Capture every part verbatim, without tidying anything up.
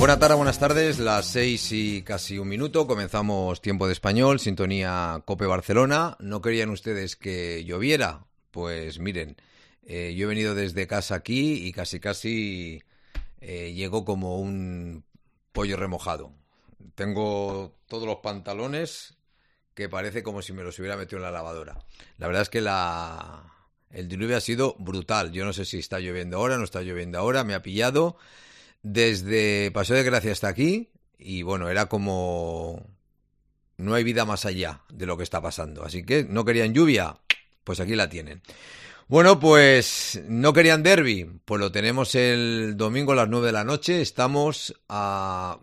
Buenas tardes, buenas tardes, las seis y casi un minuto, comenzamos Tiempo de Español, sintonía COPE Barcelona. ¿No querían ustedes que lloviera? Pues miren, eh, yo he venido desde casa aquí y casi casi eh, llego como un pollo remojado. Tengo todos los pantalones que parece como si me los hubiera metido en la lavadora. La verdad es que la... el diluvio ha sido brutal. Yo no sé si está lloviendo ahora, no está lloviendo ahora, me ha pillado desde Paseo de Gracia hasta aquí y bueno, era como... no hay vida más allá de lo que está pasando. Así que no querían lluvia, pues aquí la tienen. Bueno, pues no querían derbi, pues lo tenemos el domingo a las nueve de la noche. Estamos a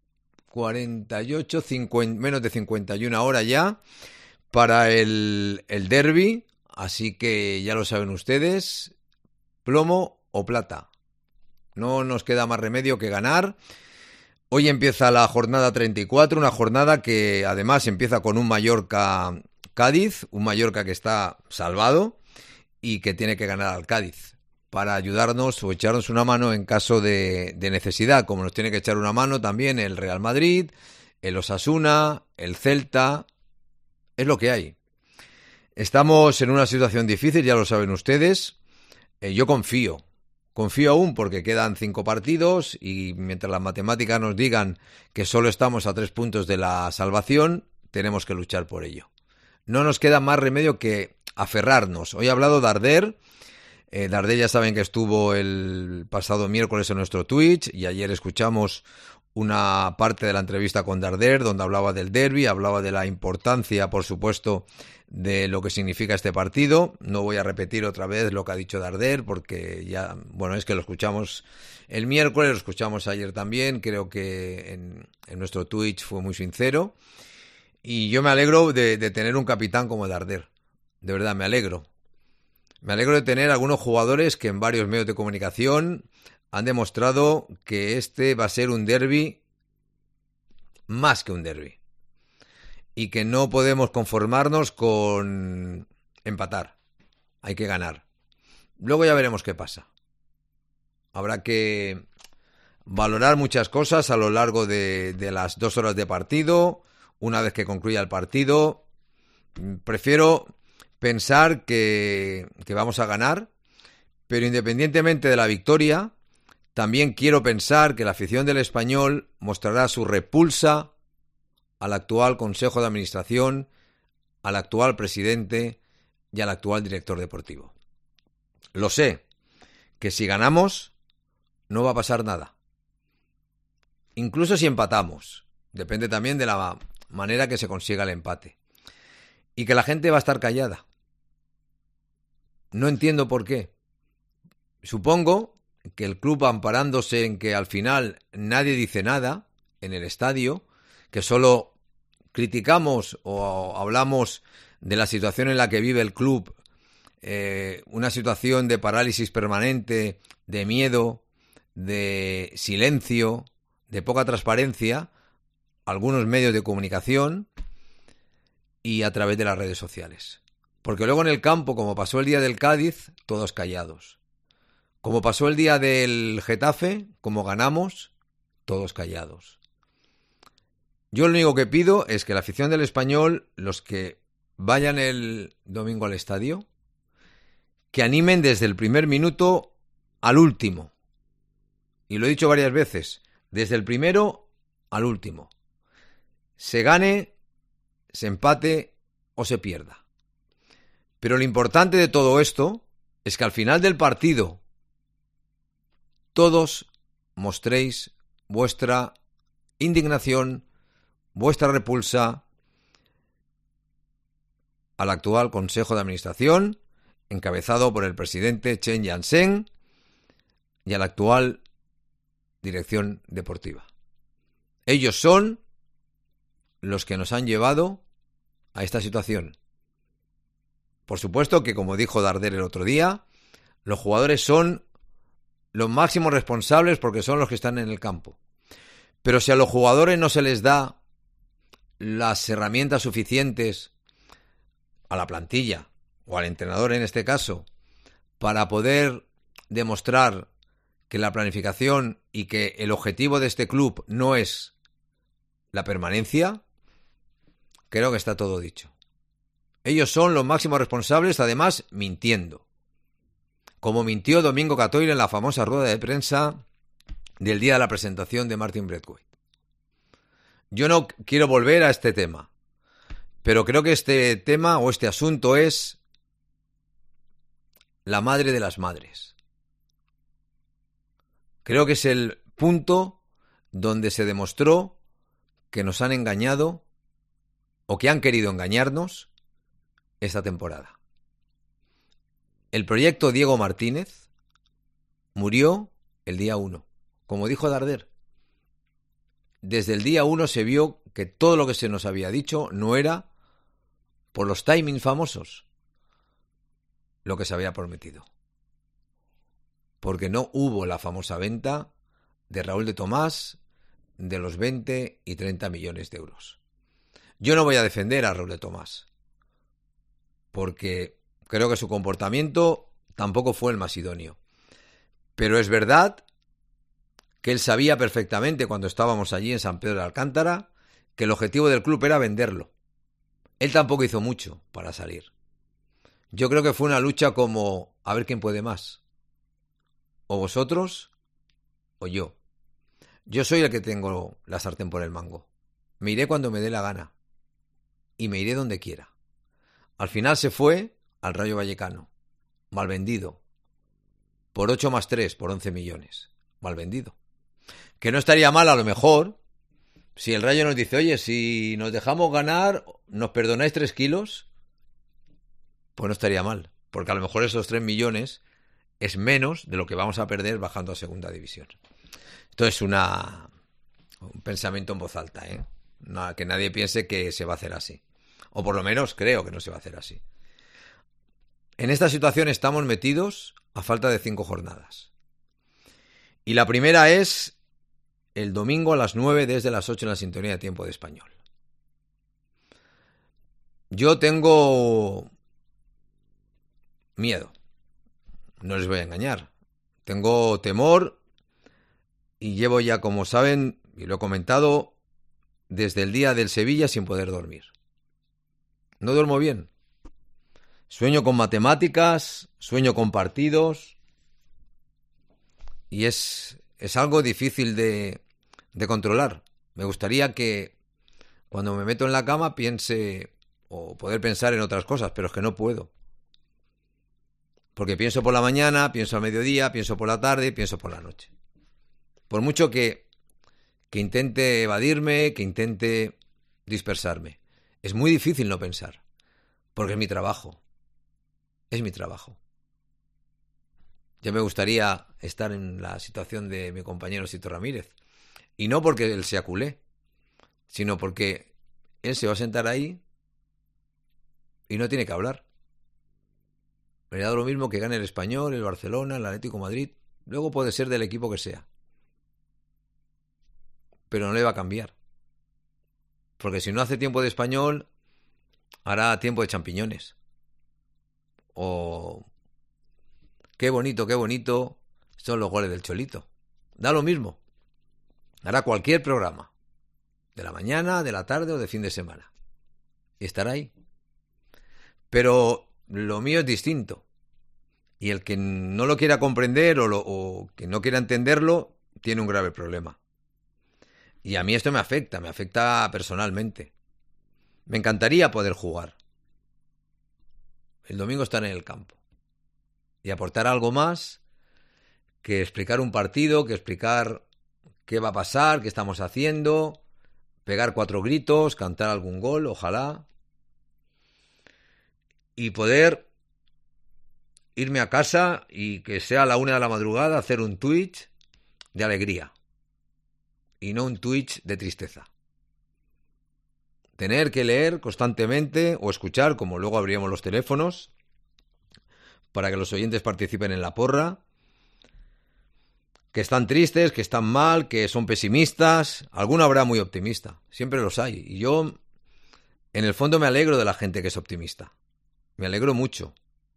cuarenta y ocho, cincuenta, menos de cincuenta y una horas ya para el, el derbi. Así que ya lo saben ustedes, plomo o plata. No nos queda más remedio que ganar. Hoy empieza la jornada treinta y cuatro, una jornada que además empieza con un Mallorca-Cádiz, un Mallorca que está salvado y que tiene que ganar al Cádiz para ayudarnos o echarnos una mano en caso de, de necesidad, como nos tiene que echar una mano también el Real Madrid, el Osasuna, el Celta. Es lo que hay. Estamos en una situación difícil, ya lo saben ustedes. Eh, yo confío. Confío aún porque quedan cinco partidos y mientras las matemáticas nos digan que solo estamos a tres puntos de la salvación, tenemos que luchar por ello. No nos queda más remedio que aferrarnos. Hoy ha hablado Darder. Eh, Darder ya saben que estuvo el pasado miércoles en nuestro Twitch y ayer escuchamos una parte de la entrevista con Darder donde hablaba del derbi, hablaba de la importancia, por supuesto, de lo que significa este partido. No voy a repetir otra vez lo que ha dicho Darder porque ya, bueno, es que lo escuchamos el miércoles, lo escuchamos ayer también, creo que en, en nuestro Twitch fue muy sincero y yo me alegro de, de tener un capitán como Darder, de verdad me alegro. Me alegro de tener algunos jugadores que en varios medios de comunicación han demostrado que este va a ser un derbi más que un derbi y que no podemos conformarnos con empatar, hay que ganar. Luego ya veremos qué pasa. Habrá que valorar muchas cosas a lo largo de, de las dos horas de partido. Una vez que concluya el partido, prefiero pensar que, que vamos a ganar, pero independientemente de la victoria, también quiero pensar que la afición del Español mostrará su repulsa al actual Consejo de Administración, al actual presidente y al actual director deportivo. Lo sé, que si ganamos no va a pasar nada. Incluso si empatamos, depende también de la manera que se consiga el empate. Y que la gente va a estar callada. No entiendo por qué. Supongo que el club, amparándose en que al final nadie dice nada en el estadio, que solo criticamos o hablamos de la situación en la que vive el club, eh, una situación de parálisis permanente, de miedo, de silencio, de poca transparencia, algunos medios de comunicación y a través de las redes sociales. Porque luego en el campo, como pasó el día del Cádiz, todos callados. Como pasó el día del Getafe, como ganamos, todos callados. Yo lo único que pido es que la afición del Español, los que vayan el domingo al estadio, que animen desde el primer minuto al último. Y lo he dicho varias veces, desde el primero al último. Se gane, se empate o se pierda. Pero lo importante de todo esto es que al final del partido todos mostréis vuestra indignación, vuestra repulsa al actual Consejo de Administración, encabezado por el presidente Chen Yansheng, y a la actual dirección deportiva. Ellos son los que nos han llevado a esta situación. Por supuesto que, como dijo Darder el otro día, los jugadores son los máximos responsables porque son los que están en el campo. Pero si a los jugadores no se les da las herramientas suficientes, a la plantilla o al entrenador en este caso, para poder demostrar que la planificación y que el objetivo de este club no es la permanencia, creo que está todo dicho. Ellos son los máximos responsables, además mintiendo. Como mintió Domingo Catoira en la famosa rueda de prensa del día de la presentación de Martin Braithwaite. Yo no quiero volver a este tema, pero creo que este tema o este asunto es la madre de las madres. Creo que es el punto donde se demostró que nos han engañado o que han querido engañarnos esta temporada. El proyecto Diego Martínez murió el día uno, como dijo Darder. Desde el día uno se vio que todo lo que se nos había dicho no era, por los timings famosos, lo que se había prometido. Porque no hubo la famosa venta de Raúl de Tomás de los veinte y treinta millones de euros. Yo no voy a defender a Raúl de Tomás, porque creo que su comportamiento tampoco fue el más idóneo. Pero es verdad que él sabía perfectamente cuando estábamos allí en San Pedro de Alcántara que el objetivo del club era venderlo. Él tampoco hizo mucho para salir. Yo creo que fue una lucha como a ver quién puede más. O vosotros o yo. Yo soy el que tengo la sartén por el mango. Me iré cuando me dé la gana. Y me iré donde quiera. Al final se fue al Rayo Vallecano. Mal vendido. Por ocho más tres, por once millones. Mal vendido. Que no estaría mal a lo mejor si el Rayo nos dice, oye, si nos dejamos ganar, ¿nos perdonáis tres kilos? Pues no estaría mal. Porque a lo mejor esos tres millones es menos de lo que vamos a perder bajando a segunda división. Esto es una, un pensamiento en voz alta, ¿eh? No, que nadie piense que se va a hacer así. O por lo menos creo que no se va a hacer así. En esta situación estamos metidos a falta de cinco jornadas. Y la primera es el domingo a las nueve desde las ocho en la sintonía de Tiempo de Español. Yo tengo miedo. No les voy a engañar. Tengo temor y llevo ya, como saben, y lo he comentado, desde el día del Sevilla sin poder dormir. No duermo bien. Sueño con matemáticas, sueño con partidos y es, es algo difícil de, de controlar. Me gustaría que cuando me meto en la cama piense o poder pensar en otras cosas, pero es que no puedo. Porque pienso por la mañana, pienso al mediodía, pienso por la tarde, pienso por la noche. Por mucho que, que intente evadirme, que intente dispersarme. Es muy difícil no pensar, porque es mi trabajo. Es mi trabajo. Ya me gustaría estar en la situación de mi compañero Sito Ramírez. Y no porque él sea culé, sino porque él se va a sentar ahí y no tiene que hablar. Me da lo mismo que gane el Español, el Barcelona, el Atlético de Madrid. Luego puede ser del equipo que sea. Pero no le va a cambiar. Porque si no hace tiempo de Español, hará tiempo de champiñones. O qué bonito, qué bonito son los goles del Cholito. Da lo mismo. Hará cualquier programa. De la mañana, de la tarde o de fin de semana. Y estará ahí. Pero lo mío es distinto. Y el que no lo quiera comprender o, lo, o que no quiera entenderlo, tiene un grave problema. Y a mí esto me afecta, me afecta personalmente. Me encantaría poder jugar. El domingo estar en el campo. Y aportar algo más que explicar un partido, que explicar qué va a pasar, qué estamos haciendo, pegar cuatro gritos, cantar algún gol, ojalá. Y poder irme a casa y que sea a la una de la madrugada hacer un Twitch de alegría. Y no un Twitch de tristeza. Tener que leer constantemente o escuchar, como luego abriremos los teléfonos, para que los oyentes participen en la porra, que están tristes, que están mal, que son pesimistas. Alguno habrá muy optimista, siempre los hay. Y yo, en el fondo, me alegro de la gente que es optimista. Me alegro mucho,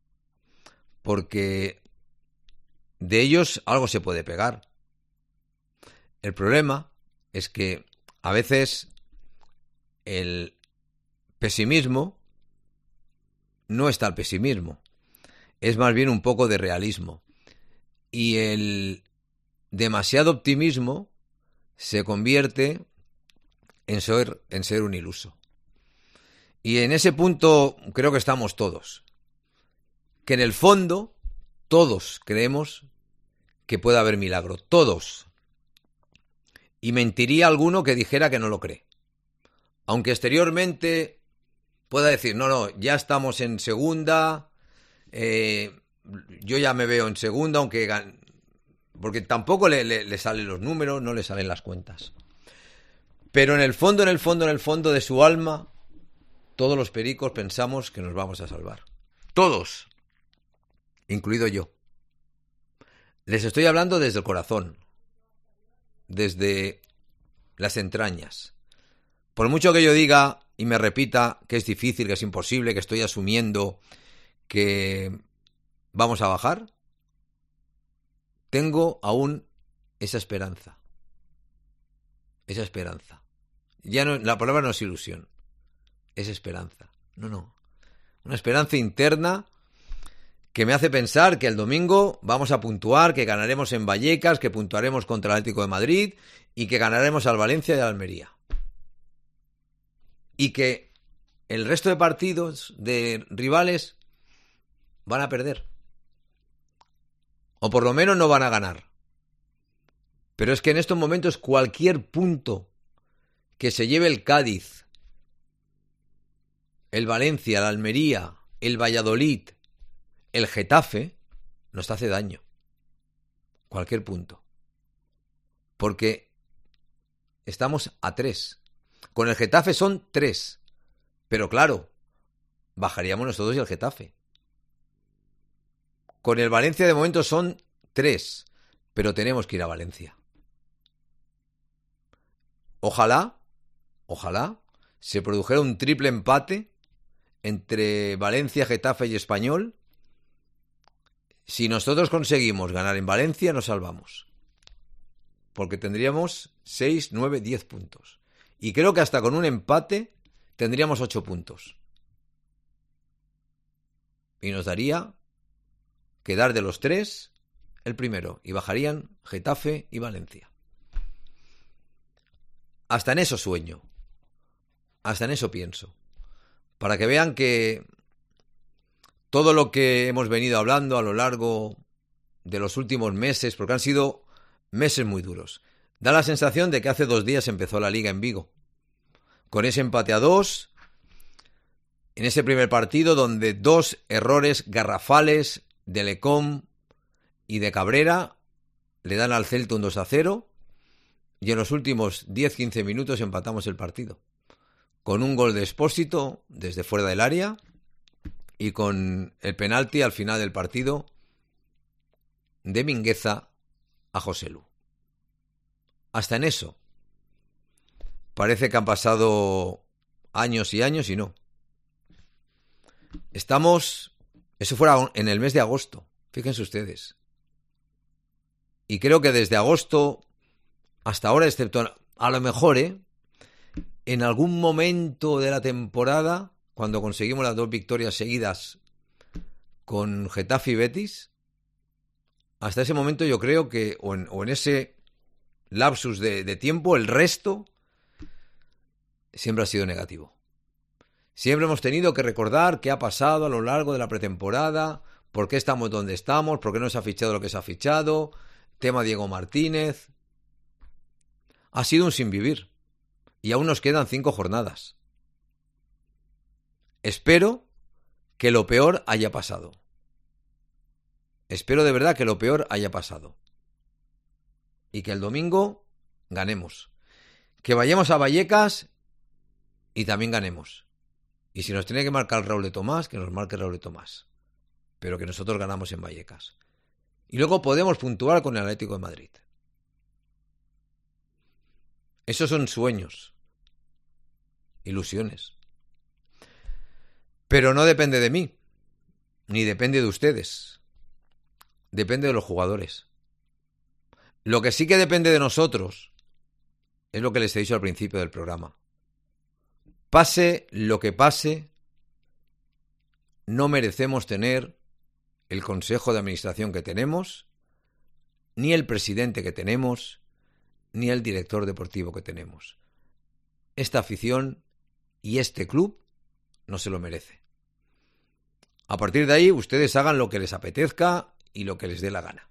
porque de ellos algo se puede pegar. El problema es que a veces el pesimismo no está el pesimismo, es más bien un poco de realismo. Y el demasiado optimismo se convierte en ser, en ser un iluso. Y en ese punto creo que estamos todos. Que en el fondo todos creemos que puede haber milagro. Todos. Y mentiría alguno que dijera que no lo cree. Aunque exteriormente pueda decir, no, no, ya estamos en segunda, eh, yo ya me veo en segunda, aunque... Porque tampoco le, le, le salen los números, no le salen las cuentas. Pero en el fondo, en el fondo, en el fondo de su alma, todos los pericos pensamos que nos vamos a salvar. Todos. Incluido yo. Les estoy hablando desde el corazón. Desde las entrañas. Por mucho que yo diga y me repita que es difícil, que es imposible, que estoy asumiendo que vamos a bajar, tengo aún esa esperanza. Esa esperanza. Ya no, la palabra no es ilusión, es esperanza. No, no. Una esperanza interna que me hace pensar que el domingo vamos a puntuar, que ganaremos en Vallecas, que puntuaremos contra el Atlético de Madrid y que ganaremos al Valencia y al Almería. Y que el resto de partidos de rivales van a perder. O por lo menos no van a ganar. Pero es que en estos momentos cualquier punto que se lleve el Cádiz, el Valencia, el Almería, el Valladolid, el Getafe, nos hace daño. Cualquier punto. Porque estamos a tres. Con el Getafe son tres. Pero claro, bajaríamos nosotros y el Getafe. Con el Valencia de momento son tres. Pero tenemos que ir a Valencia. Ojalá, ojalá, se produjera un triple empate entre Valencia, Getafe y Español. Si nosotros conseguimos ganar en Valencia, nos salvamos. Porque tendríamos seis, nueve, diez puntos. Y creo que hasta con un empate tendríamos ocho puntos. Y nos daría quedar de los tres el primero. Y bajarían Getafe y Valencia. Hasta en eso sueño. Hasta en eso pienso. Para que vean que todo lo que hemos venido hablando a lo largo de los últimos meses, porque han sido meses muy duros, da la sensación de que hace dos días empezó la Liga en Vigo. Con ese empate a dos, en ese primer partido donde dos errores garrafales de Lecom y de Cabrera le dan al Celta un dos a cero y en los últimos diez a quince minutos empatamos el partido. Con un gol de Expósito desde fuera del área y con el penalti al final del partido de Mingueza a Joselu. Hasta en eso. Parece que han pasado años y años y no. Estamos... Eso fuera en el mes de agosto. Fíjense ustedes. Y creo que desde agosto hasta ahora, excepto a lo mejor, ¿eh? en algún momento de la temporada, cuando conseguimos las dos victorias seguidas con Getafe y Betis, hasta ese momento yo creo que, o en, o en ese lapsus de, de tiempo, el resto siempre ha sido negativo. Siempre hemos tenido que recordar qué ha pasado a lo largo de la pretemporada, por qué estamos donde estamos, por qué no se ha fichado lo que se ha fichado, tema Diego Martínez. Ha sido un sinvivir. Y aún nos quedan cinco jornadas. Espero que lo peor haya pasado. Espero de verdad que lo peor haya pasado. Y que el domingo ganemos. Que vayamos a Vallecas y también ganemos. Y si nos tiene que marcar Raúl de Tomás, que nos marque Raúl de Tomás. Pero que nosotros ganamos en Vallecas. Y luego podemos puntuar con el Atlético de Madrid. Esos son sueños, ilusiones. Pero no depende de mí, ni depende de ustedes. Depende de los jugadores. Lo que sí que depende de nosotros es lo que les he dicho al principio del programa. Pase lo que pase, no merecemos tener el consejo de administración que tenemos, ni el presidente que tenemos, ni el director deportivo que tenemos. Esta afición y este club no se lo merece. A partir de ahí, ustedes hagan lo que les apetezca y lo que les dé la gana.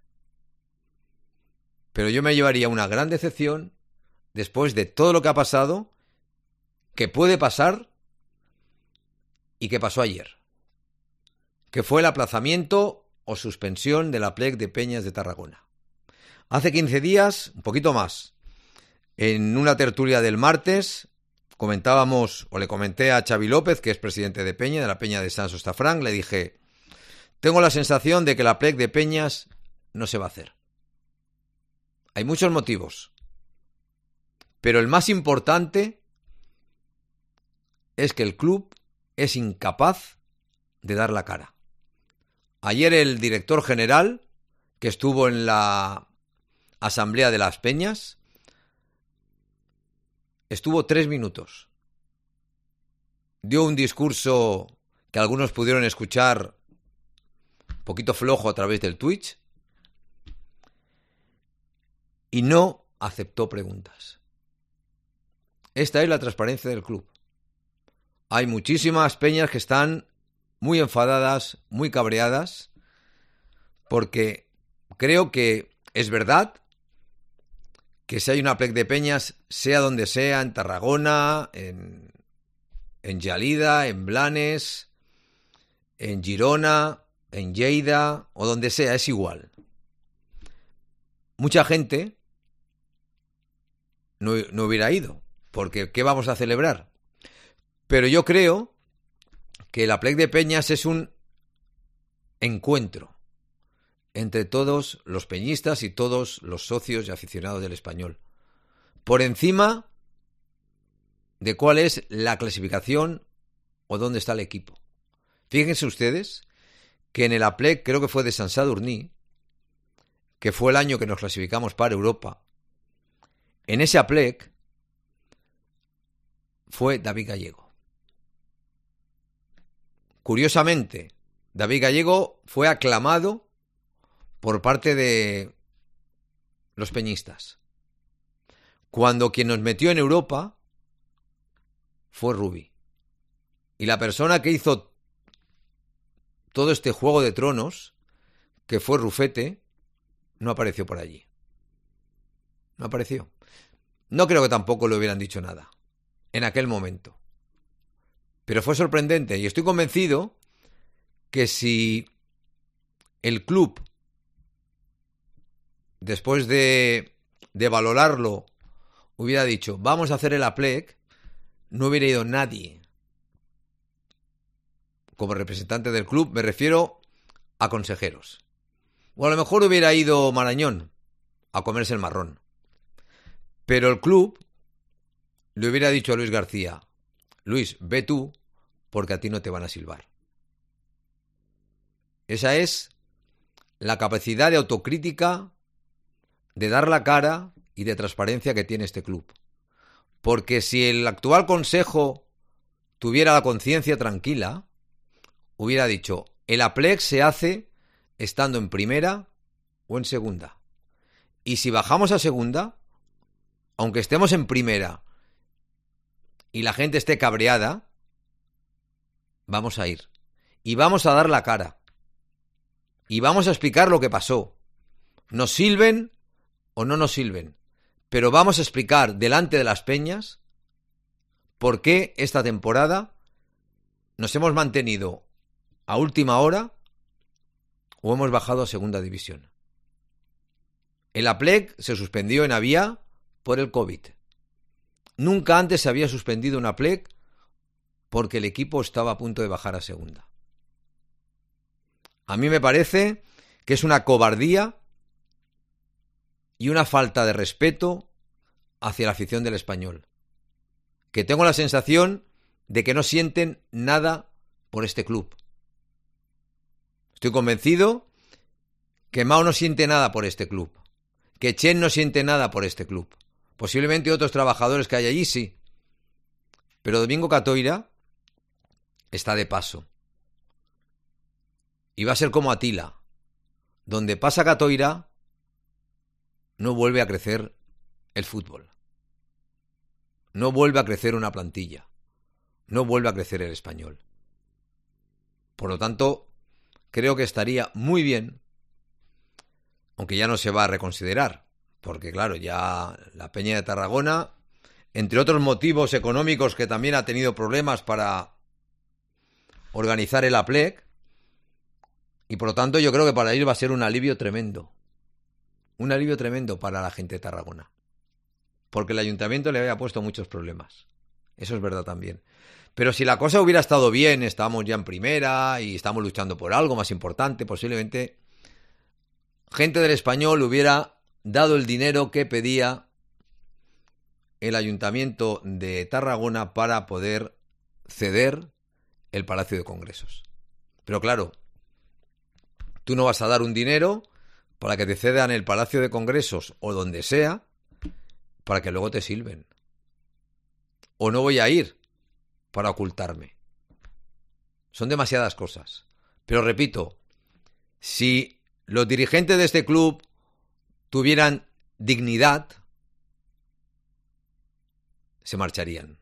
Pero yo me llevaría una gran decepción después de todo lo que ha pasado, que puede pasar y que pasó ayer, que fue el aplazamiento o suspensión de la Plec de Peñas de Tarragona. Hace quince días, un poquito más, en una tertulia del martes, comentábamos, o le comenté a Xavi López, que es presidente de Peña, de la Peña de Sans Ostafranc, le dije, tengo la sensación de que la Plec de Peñas no se va a hacer. Hay muchos motivos, pero el más importante es que el club es incapaz de dar la cara. Ayer el director general, que estuvo en la Asamblea de las Peñas, estuvo tres minutos. Dio un discurso que algunos pudieron escuchar un poquito flojo a través del Twitch y no aceptó preguntas. Esta es la transparencia del club. Hay muchísimas peñas que están muy enfadadas, muy cabreadas, porque creo que es verdad que si hay una Plec de Peñas, sea donde sea, en Tarragona, en, en Gelida, en Blanes, en Girona, en Lleida, o donde sea, es igual. Mucha gente no, no hubiera ido, porque ¿qué vamos a celebrar? Pero yo creo que la Plec de Peñas es un encuentro entre todos los peñistas y todos los socios y aficionados del Español, por encima de cuál es la clasificación o dónde está el equipo. Fíjense ustedes que en el Aplec, creo que fue de Sant Sadurní, que fue el año que nos clasificamos para Europa, en ese Aplec fue David Gallego. Curiosamente, David Gallego fue aclamado por parte de los peñistas, cuando quien nos metió en Europa fue Rubi. Y la persona que hizo todo este juego de tronos, que fue Rufete, no apareció por allí. No apareció. No creo que tampoco le hubieran dicho nada en aquel momento. Pero fue sorprendente y estoy convencido que si el club, después de, de valorarlo, hubiera dicho, vamos a hacer el Aplec, no hubiera ido nadie. Como representante del club, me refiero a consejeros. O a lo mejor hubiera ido Marañón a comerse el marrón. Pero el club le hubiera dicho a Luis García, Luis, ve tú, porque a ti no te van a silbar. Esa es la capacidad de autocrítica, de dar la cara y de transparencia que tiene este club. Porque si el actual consejo tuviera la conciencia tranquila, hubiera dicho, el Aplec se hace estando en primera o en segunda. Y si bajamos a segunda, aunque estemos en primera y la gente esté cabreada, vamos a ir. Y vamos a dar la cara. Y vamos a explicar lo que pasó. Nos silben o no nos silben. Pero vamos a explicar delante de las peñas por qué esta temporada nos hemos mantenido a última hora o hemos bajado a segunda división. El Aplec se suspendió en Avia por el COVID. Nunca antes se había suspendido un Aplec porque el equipo estaba a punto de bajar a segunda. A mí me parece que es una cobardía y una falta de respeto hacia la afición del Español, que tengo la sensación de que no sienten nada por este club. Estoy convencido que Mao no siente nada por este club, que Chen no siente nada por este club, Posiblemente otros trabajadores que hay allí sí. Pero Domingo Catoira está de paso. Y va a ser como Atila. Donde pasa Catoira, no vuelve a crecer el fútbol. No vuelve a crecer una plantilla. No vuelve a crecer el Español. Por lo tanto, creo que estaría muy bien, aunque ya no se va a reconsiderar, porque claro, ya la Peña de Tarragona, entre otros motivos económicos que también ha tenido problemas para organizar el Aplec, y por lo tanto yo creo que para ellos va a ser un alivio tremendo. Un alivio tremendo para la gente de Tarragona. Porque el ayuntamiento le había puesto muchos problemas. Eso es verdad también. Pero si la cosa hubiera estado bien, estábamos ya en primera y estamos luchando por algo más importante, posiblemente gente del Español hubiera dado el dinero que pedía el ayuntamiento de Tarragona para poder ceder el Palacio de Congresos. Pero claro, tú no vas a dar un dinero para que te cedan el Palacio de Congresos o donde sea, para que luego te sirven. O no voy a ir para ocultarme. Son demasiadas cosas. Pero repito, si los dirigentes de este club tuvieran dignidad, se marcharían.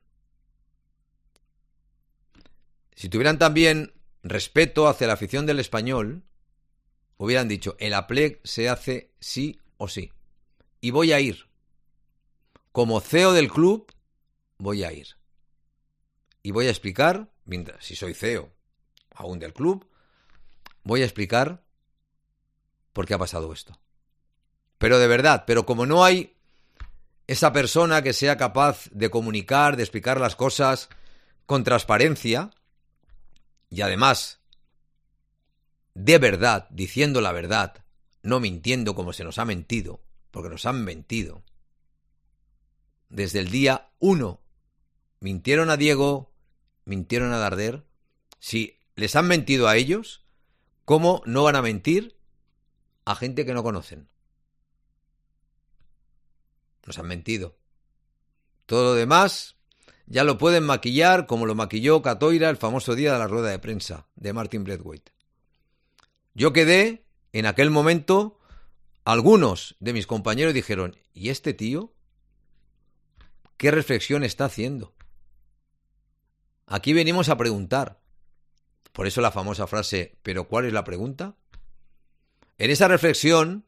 Si tuvieran también respeto hacia la afición del Español, hubieran dicho, el Aplec se hace sí o sí. Y voy a ir. Como C E O del club, voy a ir. Y voy a explicar, mientras si soy C E O aún del club, voy a explicar por qué ha pasado esto. Pero de verdad, pero como no hay esa persona que sea capaz de comunicar, de explicar las cosas con transparencia, y además, de verdad, diciendo la verdad, no mintiendo como se nos ha mentido, porque nos han mentido. Desde el día uno, mintieron a Diego, mintieron a Darder. Si les han mentido a ellos, ¿cómo no van a mentir a gente que no conocen? Nos han mentido. Todo lo demás ya lo pueden maquillar como lo maquilló Catoira el famoso día de la rueda de prensa de Martin Braithwaite. Yo quedé, en aquel momento, algunos de mis compañeros dijeron, ¿y este tío qué reflexión está haciendo? Aquí venimos a preguntar. Por eso la famosa frase, ¿pero cuál es la pregunta? En esa reflexión,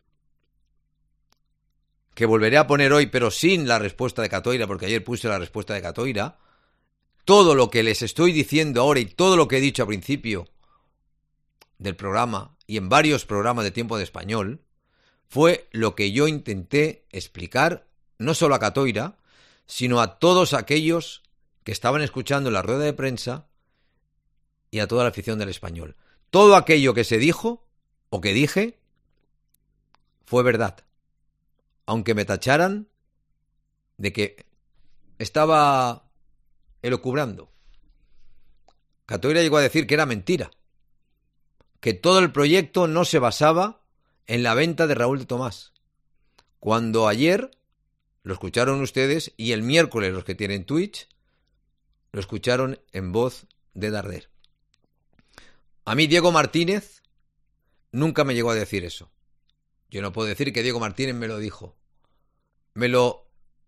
que volveré a poner hoy, pero sin la respuesta de Catoira, porque ayer puse la respuesta de Catoira, todo lo que les estoy diciendo ahora y todo lo que he dicho al principio del programa y en varios programas de Tiempo de Español, fue lo que yo intenté explicar, no solo a Catoira, sino a todos aquellos que estaban escuchando la rueda de prensa y a toda la afición del Español. Todo aquello que se dijo o que dije fue verdad, aunque me tacharan de que estaba elucubrando. Catoira llegó a decir que era mentira, que todo el proyecto no se basaba en la venta de Raúl de Tomás, cuando ayer lo escucharon ustedes y el miércoles los que tienen Twitch lo escucharon en voz de Darder. A mí Diego Martínez nunca me llegó a decir eso. Yo no puedo decir que Diego Martínez me lo dijo. Me lo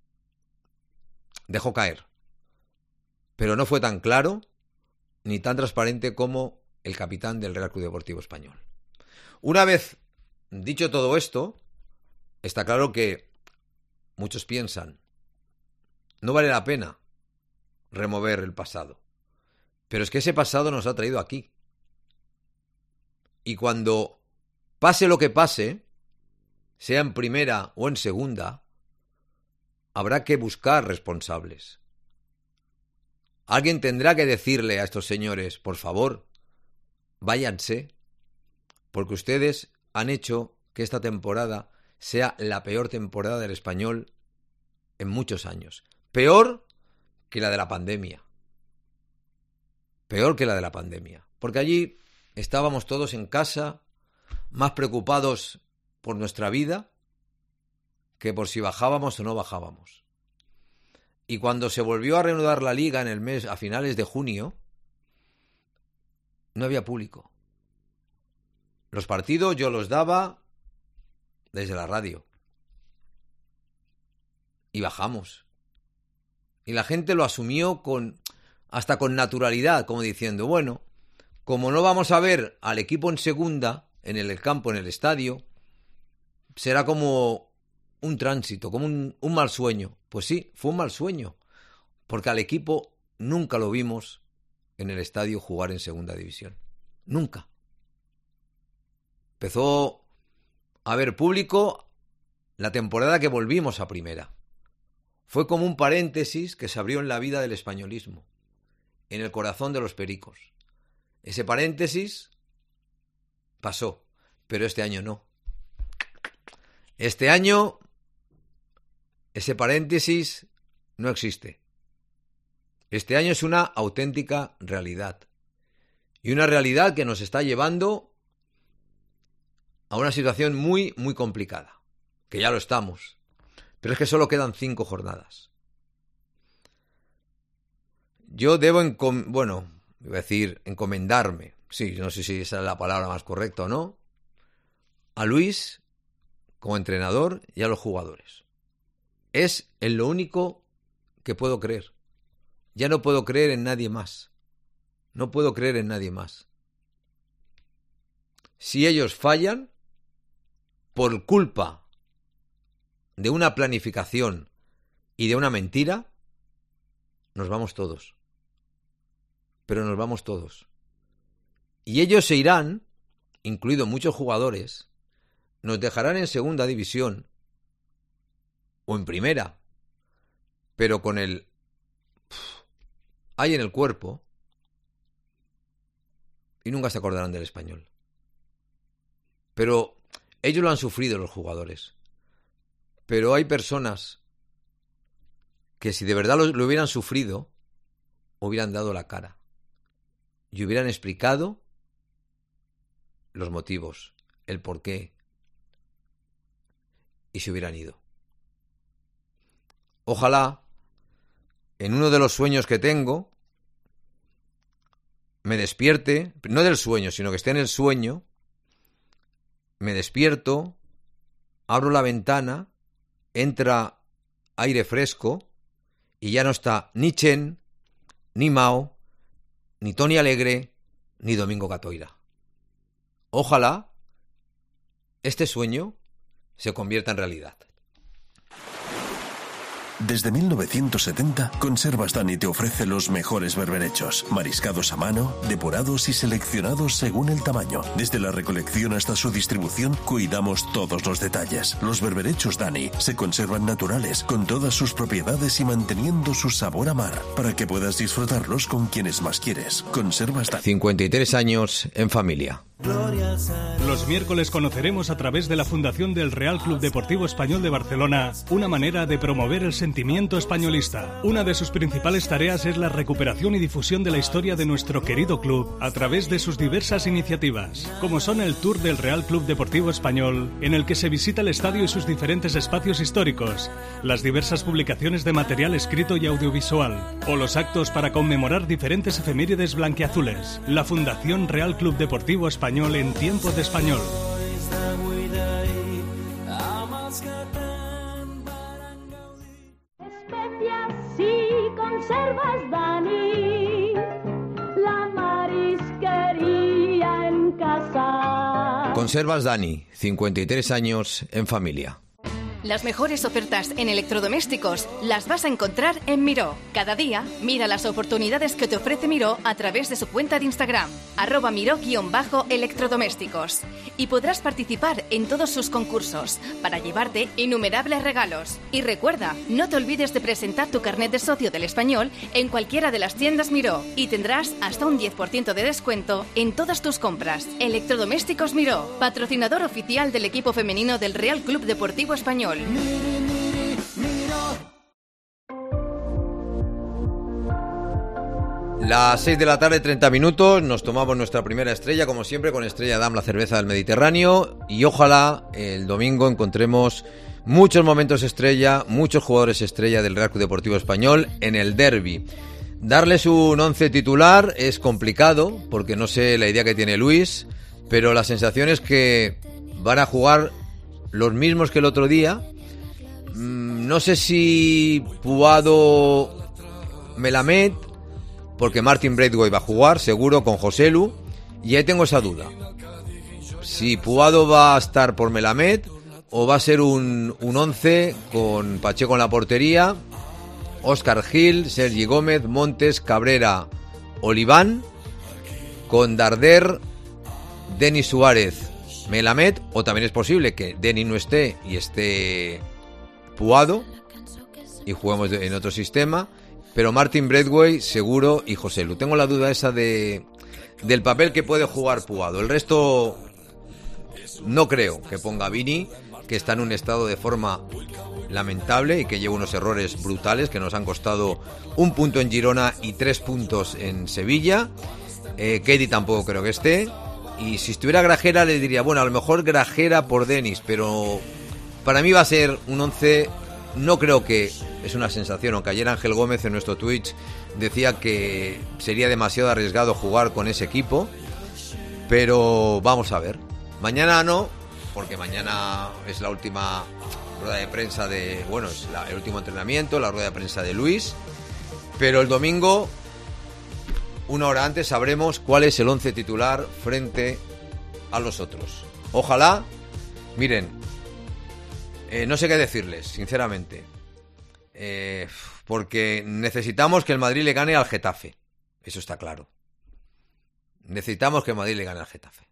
dejó caer. Pero no fue tan claro ni tan transparente como el capitán del Real Club Deportivo Español. Una vez dicho todo esto, está claro que muchos piensan, no vale la pena remover el pasado. Pero es que ese pasado nos ha traído aquí. Y cuando pase lo que pase, sea en primera o en segunda, habrá que buscar responsables. Alguien tendrá que decirle a estos señores, por favor, váyanse, porque ustedes han hecho que esta temporada sea la peor temporada del Español en muchos años. Peor que la de la pandemia. Peor que la de la pandemia. Porque allí estábamos todos en casa, más preocupados por nuestra vida que por si bajábamos o no bajábamos. Y cuando se volvió a reanudar la liga en el mes, a finales de junio, no había público. Los partidos yo los daba desde la radio. Y bajamos. Y la gente lo asumió con hasta con naturalidad, como diciendo, bueno, como no vamos a ver al equipo en segunda, en el campo, en el estadio, será como un tránsito, como un, un mal sueño. Pues sí, fue un mal sueño, porque al equipo nunca lo vimos en el estadio jugar en segunda división. Nunca. Empezó a haber público la temporada que volvimos a primera. Fue como un paréntesis que se abrió en la vida del españolismo, en el corazón de los pericos. Ese paréntesis pasó, pero este año no. Este año ese paréntesis no existe. Este año es una auténtica realidad. Y una realidad que nos está llevando a una situación muy, muy complicada. Que ya lo estamos. Pero es que solo quedan cinco jornadas. Yo debo, encom- bueno, iba a decir encomendarme. Sí, no sé si esa es la palabra más correcta o no. A Luis como entrenador y a los jugadores. Es en lo único que puedo creer. Ya no puedo creer en nadie más. No puedo creer en nadie más. Si ellos fallan, por culpa de una planificación y de una mentira, nos vamos todos. Pero nos vamos todos. Y ellos se irán, incluidos muchos jugadores, nos dejarán en segunda división o en primera, pero con el pff, hay en el cuerpo, y nunca se acordarán del Español. Pero ellos lo han sufrido, los jugadores. Pero hay personas que si de verdad lo, lo hubieran sufrido, hubieran dado la cara y hubieran explicado los motivos, el porqué, y se hubieran ido. Ojalá, en uno de los sueños que tengo, me despierte, no del sueño, sino que esté en el sueño, me despierto, abro la ventana, entra aire fresco y ya no está ni Chen, ni Mao, ni Tony Alegre, ni Domingo Catoira. Ojalá este sueño se convierta en realidad. Desde mil novecientos setenta, Conservas Dani te ofrece los mejores berberechos, mariscados a mano, depurados y seleccionados según el tamaño. Desde la recolección hasta su distribución, cuidamos todos los detalles. Los berberechos Dani se conservan naturales, con todas sus propiedades y manteniendo su sabor a mar, para que puedas disfrutarlos con quienes más quieres. Conservas Dani. cincuenta y tres años en familia. Los miércoles conoceremos a través de la Fundación del Real Club Deportivo Español de Barcelona una manera de promover el sentimiento españolista. Una de sus principales tareas es la recuperación y difusión de la historia de nuestro querido club a través de sus diversas iniciativas, como son el Tour del Real Club Deportivo Español, en el que se visita el estadio y sus diferentes espacios históricos, las diversas publicaciones de material escrito y audiovisual, o los actos para conmemorar diferentes efemérides blanquiazules. La Fundación Real Club Deportivo Español en tiempo de español. Especias y conservas Dani, la marisquería en casa. Conservas Dani, cincuenta y tres años en familia. Las mejores ofertas en electrodomésticos las vas a encontrar en Miró. Cada día, mira las oportunidades que te ofrece Miró a través de su cuenta de Instagram, arroba Miró-electrodomésticos. Y podrás participar en todos sus concursos para llevarte innumerables regalos. Y recuerda, no te olvides de presentar tu carnet de socio del Español en cualquiera de las tiendas Miró y tendrás hasta un diez por ciento de descuento en todas tus compras. Electrodomésticos Miró, patrocinador oficial del equipo femenino del Real Club Deportivo Español. Las seis de la tarde, treinta minutos, nos tomamos nuestra primera estrella, como siempre, con Estrella Damm, la cerveza del Mediterráneo, y ojalá el domingo encontremos muchos momentos estrella, muchos jugadores estrella del Real Club Deportivo Español en el derbi. Darles un once titular es complicado, porque no sé la idea que tiene Luis, pero la sensación es que van a jugar los mismos que el otro día. No sé si Puado, Melamed, porque Martin Braithwaite va a jugar, seguro, con Joselu, y ahí tengo esa duda. Si Puado va a estar por Melamed, o va a ser un, un once con Pacheco en la portería, Óscar Gil, Sergi Gómez, Montes, Cabrera, Oliván, con Darder, Denis Suárez, Melamed, o también es posible que Denis no esté y esté Puado y juguemos en otro sistema, pero Martin Braithwaite seguro y Joselu. Tengo la duda esa de del papel que puede jugar Puado. El resto no creo que ponga a Vini, que está en un estado de forma lamentable y que lleva unos errores brutales que nos han costado un punto en Girona y tres puntos en Sevilla. eh, Kedi tampoco creo que esté, y si estuviera Grajera le diría, bueno, a lo mejor Grajera por Denis, pero para mí va a ser un once. No creo que es una sensación, aunque ayer Ángel Gómez en nuestro Twitch decía que sería demasiado arriesgado jugar con ese equipo, pero vamos a ver. Mañana no, porque mañana es la última rueda de prensa de, bueno, es la, el último entrenamiento, la rueda de prensa de Luis, pero el domingo, una hora antes, sabremos cuál es el once titular frente a los otros. Ojalá, miren, eh, no sé qué decirles, sinceramente, eh, porque necesitamos que el Madrid le gane al Getafe, eso está claro. Necesitamos que el Madrid le gane al Getafe.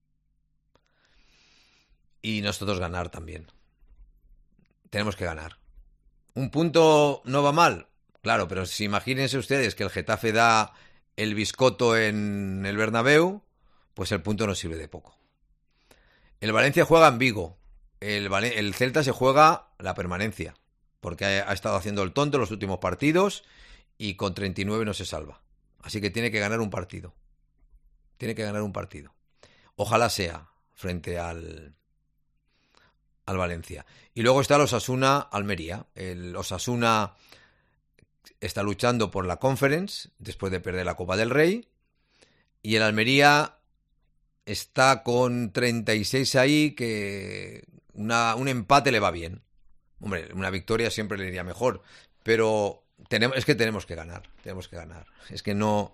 Y nosotros ganar también. Tenemos que ganar. ¿Un punto no va mal? Claro, pero si imagínense ustedes que el Getafe da el biscoto en el Bernabéu, pues el punto no sirve de poco. El Valencia juega en Vigo. El, Val- el Celta se juega la permanencia, porque ha, ha estado haciendo el tonto en los últimos partidos y con treinta y nueve no se salva. Así que tiene que ganar un partido. Tiene que ganar un partido. Ojalá sea frente al... al Valencia. Y luego está el Osasuna-Almería. El Osasuna está luchando por la Conference después de perder la Copa del Rey, y el Almería está con treinta y seis ahí, que una, un empate le va bien. Hombre, una victoria siempre le iría mejor, pero tenemos, es que tenemos que ganar, tenemos que ganar. Es que no...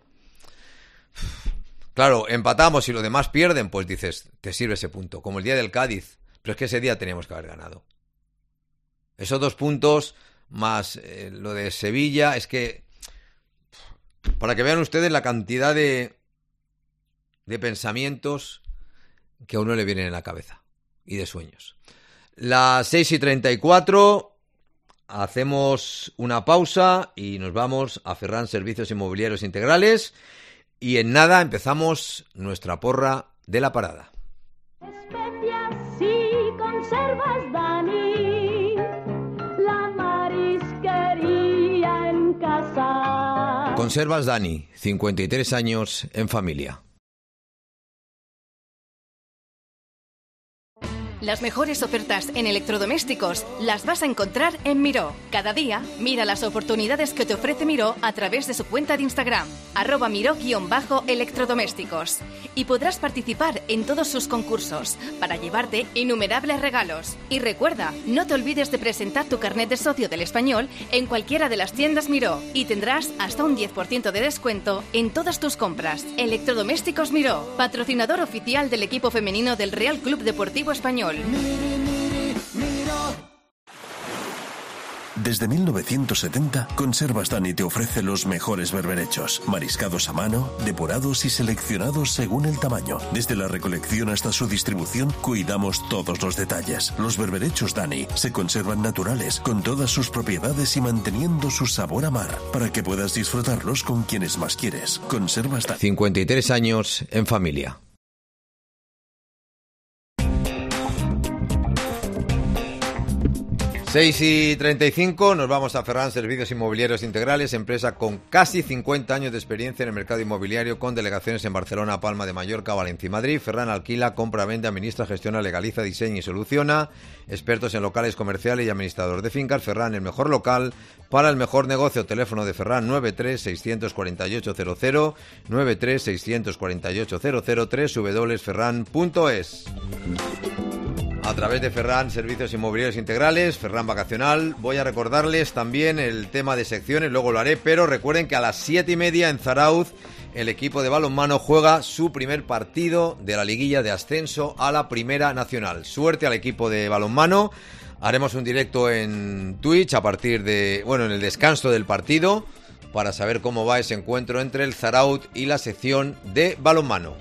Claro, empatamos y los demás pierden, pues dices, te sirve ese punto, como el día del Cádiz. Pero es que ese día teníamos que haber ganado. Esos dos puntos, más eh, lo de Sevilla, es que... Para que vean ustedes la cantidad de, de pensamientos que a uno le vienen en la cabeza. Y de sueños. Las seis y treinta y cuatro, hacemos una pausa y nos vamos a Ferran Servicios Inmobiliarios Integrales. Y en nada empezamos nuestra porra de la parada. Especias y conservas, Dani, la marisquería en casa. Conservas Dani, cincuenta y tres años en familia. Las mejores ofertas en electrodomésticos las vas a encontrar en Miró. Cada día, mira las oportunidades que te ofrece Miró a través de su cuenta de Instagram, arroba Miró-electrodomésticos. Y podrás participar en todos sus concursos para llevarte innumerables regalos. Y recuerda, no te olvides de presentar tu carnet de socio del Español en cualquiera de las tiendas Miró y tendrás hasta un diez por ciento de descuento en todas tus compras. Electrodomésticos Miró, patrocinador oficial del equipo femenino del Real Club Deportivo Español. Desde mil novecientos setenta, Conservas Dani te ofrece los mejores berberechos, mariscados a mano, depurados y seleccionados según el tamaño. Desde la recolección hasta su distribución, cuidamos todos los detalles. Los berberechos Dani se conservan naturales, con todas sus propiedades y manteniendo su sabor a mar, para que puedas disfrutarlos con quienes más quieres. Conservas Dani. cincuenta y tres años en familia. seis y treinta y cinco, nos vamos a Ferran Servicios Inmobiliarios Integrales, empresa con casi cincuenta años de experiencia en el mercado inmobiliario, con delegaciones en Barcelona, Palma de Mallorca, Valencia y Madrid. Ferran alquila, compra, vende, administra, gestiona, legaliza, diseña y soluciona. Expertos en locales comerciales y administrador de fincas. Ferran, el mejor local para el mejor negocio. Teléfono de Ferran nueve tres seis cuatro ocho cero cero, nueve tres seis cuatro ocho cero cero, doble u doble u doble u punto ferran punto es. A través de Ferran Servicios Inmobiliarios Integrales, Ferran Vacacional. Voy a recordarles también el tema de secciones, luego lo haré, pero recuerden que a las siete y media en Zarauz el equipo de balonmano juega su primer partido de la liguilla de ascenso a la Primera Nacional. Suerte al equipo de balonmano. Haremos un directo en Twitch a partir de, bueno, en el descanso del partido, para saber cómo va ese encuentro entre el Zarauz y la sección de balonmano.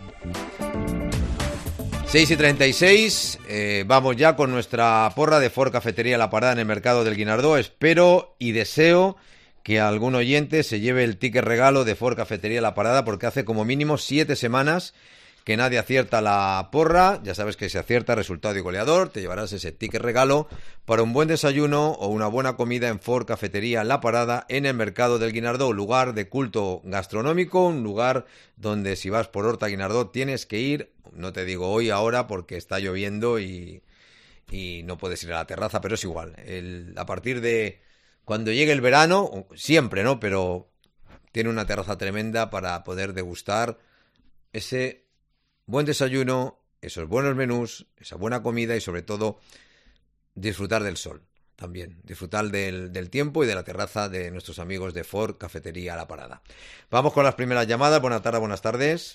seis y treinta y seis, eh, vamos ya con nuestra porra de Ford Cafetería La Parada en el mercado del Guinardó. Espero y deseo que algún oyente se lleve el ticket regalo de Ford Cafetería La Parada, porque hace como mínimo siete semanas que nadie acierta la porra. Ya sabes que si acierta resultado y goleador, te llevarás ese ticket regalo para un buen desayuno o una buena comida en Ford Cafetería La Parada en el mercado del Guinardó, lugar de culto gastronómico, un lugar donde si vas por Horta Guinardó tienes que ir. No te digo hoy, ahora, porque está lloviendo y, y no puedes ir a la terraza, pero es igual. El, a partir de cuando llegue el verano, siempre, ¿no? Pero tiene una terraza tremenda para poder degustar ese buen desayuno, esos buenos menús, esa buena comida y sobre todo disfrutar del sol también. Disfrutar del, del tiempo y de la terraza de nuestros amigos de Ford Cafetería La Parada. Vamos con las primeras llamadas. Buenas tardes, buenas tardes.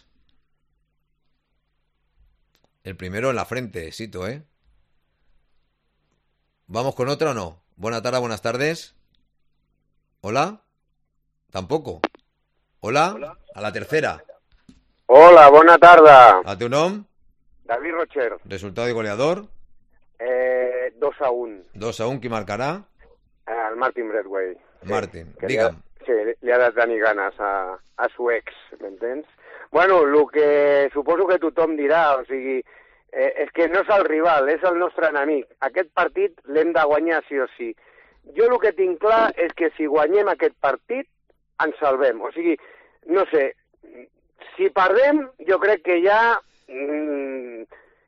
El primero en la frente, Sito, ¿eh? ¿Vamos con otra o no? Buenas tardes, buenas tardes. ¿Hola? ¿Tampoco? ¿Hola? Hola. A la tercera. Hola, bona tarda. ¿A tu nom? David Rocher. ¿Resultado y goleador? Eh, dos a un. dos a un, qui marcarà? El Martin Bradway. Martin, sí, digue'm. Li ha, sí, li ha de tenir ganes a, a su ex, m'entens? Bueno, el que suposo que tothom dirà, o sigui, eh, és que no és el rival, és el nostre enemic. Aquest partit l'hem de guanyar sí o sí. Jo el que tinc clar és que si guanyem aquest partit, ens salvem. O sigui, no sé, si perdem, jo crec que ja mm,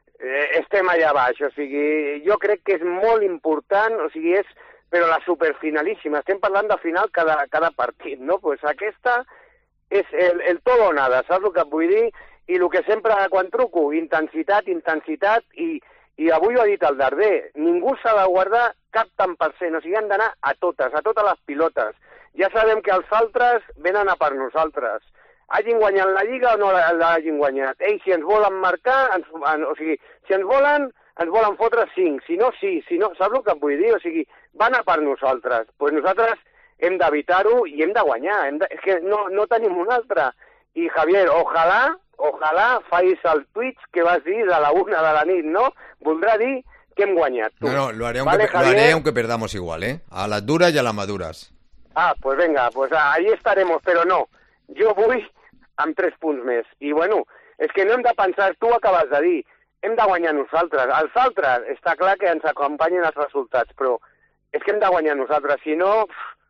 estem allà baix. O sigui, jo crec que és molt important, o sigui, és però la superfinalíssima. Estem parlant de final cada, cada partit, no? Pues aquesta és el, el tot o nada, saps el que et vull dir? I el que sempre, quan truco, intensitat, intensitat, i, i avui ho ha dit el Darder, ningú s'ha de guardar cap tant per cent, o sigui, han d'anar a totes, a totes les pilotes. Ja sabem que els altres venen a per nosaltres. Hagin guanyat la Lliga o no l'hagin guanyat. Ells, si ens volen marcar, ens, en, o sigui, si ens volen, ens volen fotre cinc, si no, sí, si no, saps el que et vull dir? O sigui, van a per nosaltres. Doncs pues nosaltres hem d'evitar-ho i hem de guanyar. Hem de... És que no, no tenim un altre. I, Javier, ojalà, ojalà facis el Twitch que vas dir de la una de la nit, ¿no? Voldrà dir que hem guanyat. Tu. No, no, lo haré, aunque, ¿vale, lo haré aunque perdamos igual, ¿eh? A las duras y a las maduras. Ah, pues venga, pues ahí estaremos, però no. Jo vull amb tres punts més. I, bueno, és que no hem de pensar, tu acabes de dir, hem de guanyar nosaltres. Els altres, està clar que ens acompanyen els resultats, però és que hem de guanyar nosaltres. Si no...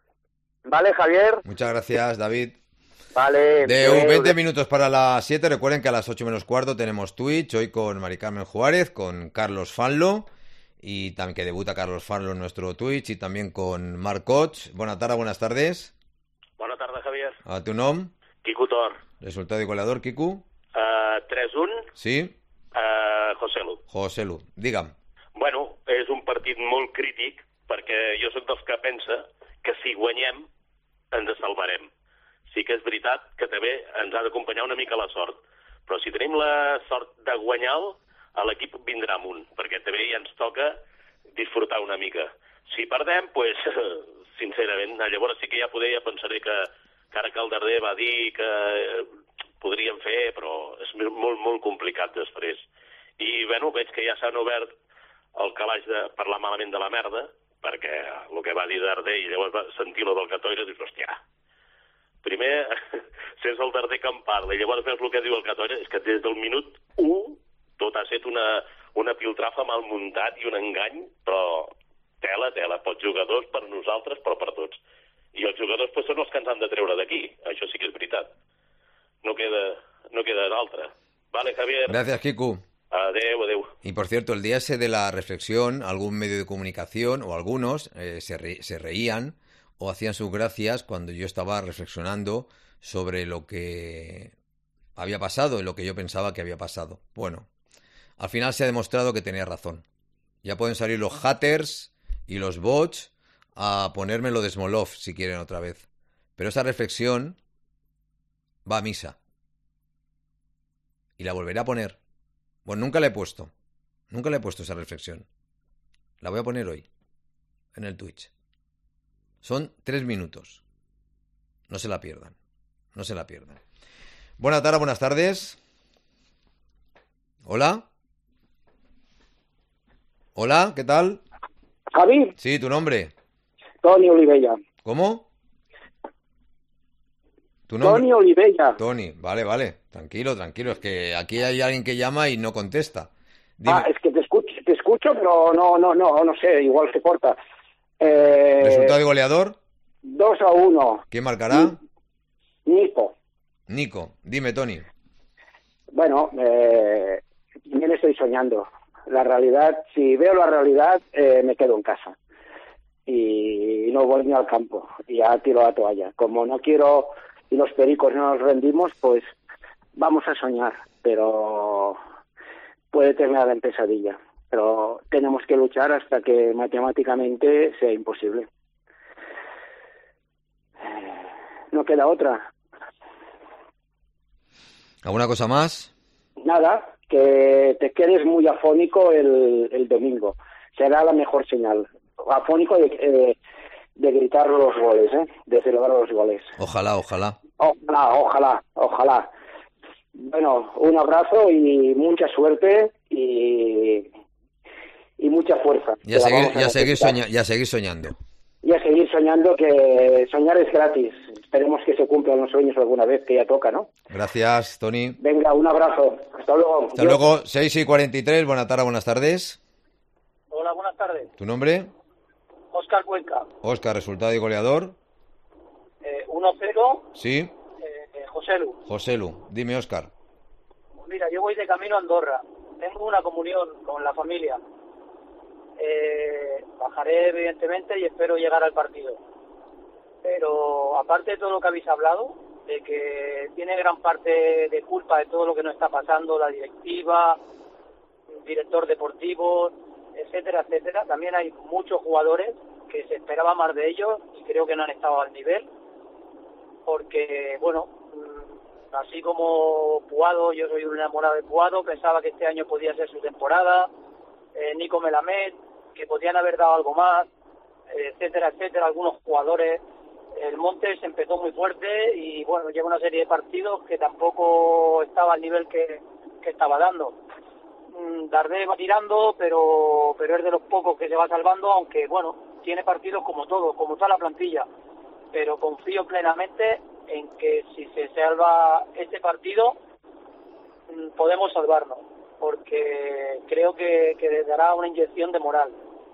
Vale, Javier. Muchas gracias, David. Vale. De veinte minutos para las siete. Recuerden que a las ocho menos cuarto tenemos Twitch, hoy con Mari Carmen Juárez, con Carlos Fanlo, y también que debuta Carlos Fanlo en nuestro Twitch, y también con Marc Coch. Buenas tardes, buenas tardes. Buenas tardes, Javier. ¿A tu nom? Quico Tor. ¿Resultado y goleador, Quico? Uh, tres un. Sí. Uh, José Lu. José Lu, digue'm. Bueno, és un partit molt crític, perquè jo sóc dels que pensa que si guanyem ens salvarem. Sí que és veritat que també ens ha d'acompanyar una mica la sort, però si tenim la sort de guanyar-lo, l'equip vindrà amunt, perquè també ja ens toca disfrutar una mica. Si perdem, pues, sincerament, llavors sí que ja poder ja pensaré que, que ara que el Darder va dir que podríem fer, però és molt, molt complicat després. I, bueno, veig que ja s'han obert el calaix de parlar malament de la merda, perquè el que va dir Darder i llavors va sentir-lo del Catoira, dius, hòstia, primer sents el Darder que en parla i llavors veus el que diu el Catoira, és que des del minut u tot ha estat una, una piltrafa mal muntat i un engany, però tela, tela. pels jugadors, per nosaltres, però per tots. I els jugadors pues, són els que ens han de treure d'aquí, això sí que és veritat. No queda, no queda d'altra. Vale, Javier. Gracias, Kiku. Adeu, adeu. Y por cierto, el día ese de la reflexión, algún medio de comunicación o algunos eh, se, re, se reían o hacían sus gracias cuando yo estaba reflexionando sobre lo que había pasado y lo que yo pensaba que había pasado. Bueno, al final se ha demostrado que tenía razón. Ya pueden salir los haters y los bots a ponerme lo de Smolov si quieren otra vez. Pero esa reflexión va a misa. Y la volveré a poner. Bueno, nunca la he puesto. Nunca le he puesto esa reflexión. La voy a poner hoy. En el Twitch. Son tres minutos. No se la pierdan. No se la pierdan. Buenas tardes, buenas tardes. Hola. Hola, ¿qué tal? Javi. Sí, tu nombre. Toni Olivella. ¿Cómo? ¿Tu nombre? Toni Olivella. Toni, vale, vale. Tranquilo, tranquilo. Es que aquí hay alguien que llama y no contesta. Dime. Ah, es que te escucho, te escucho, pero no, no, no, no sé, igual se corta. Eh, ¿Resultado de goleador? dos a uno. ¿Quién marcará? Nico. Nico. Dime, Toni. Bueno, eh, también estoy soñando. La realidad, si veo la realidad, eh, me quedo en casa. Y no voy ni al campo. Y ya tiro la toalla. Como no quiero y los pericos no nos rendimos, pues vamos a soñar. Pero puede terminar en pesadilla. Pero tenemos que luchar hasta que matemáticamente sea imposible. Eh, no queda otra. ¿Alguna cosa más? Nada, que te quedes muy afónico el, el domingo. Será la mejor señal. Afónico de, eh, de gritar los goles, ¿eh? De celebrar los goles. Ojalá, ojalá. Ojalá, ojalá, ojalá. Bueno, un abrazo y mucha suerte y, y mucha fuerza. Y a seguir, y a seguir, soña, y a seguir soñando. Y a seguir soñando, que soñar es gratis. Esperemos que se cumplan los sueños alguna vez, que ya toca, ¿no? Gracias, Toni. Venga, un abrazo. Hasta luego. Hasta Yo... luego, seis y cuarenta y tres. Buenas tardes, buenas tardes. Hola, buenas tardes. ¿Tu nombre? Óscar Cuenca. Óscar, resultado y goleador. Eh, uno cero. Sí. Eh, Joselu. Joselu. Dime, Óscar. Mira, yo voy de camino a Andorra. Tengo una comunión con la familia. Eh, bajaré, evidentemente, y espero llegar al partido. Pero, aparte de todo lo que habéis hablado, de que tiene gran parte de culpa de todo lo que nos está pasando, la directiva, el director deportivo, etcétera, etcétera, también hay muchos jugadores que se esperaba más de ellos y creo que no han estado al nivel, porque, bueno, así como Puado, yo soy un enamorado de Puado, pensaba que este año podía ser su temporada, eh, Nico Melamed, que podían haber dado algo más, etcétera, etcétera, algunos jugadores. El Montes empezó muy fuerte y, bueno, lleva una serie de partidos que tampoco estaba al nivel que, que estaba dando. Dardé va tirando, pero pero es de los pocos que se va salvando, aunque, bueno, tiene partidos como todo, como toda la plantilla. Pero confío plenamente en que si se salva este partido, podemos salvarnos, porque creo que, que les dará una inyección de moral.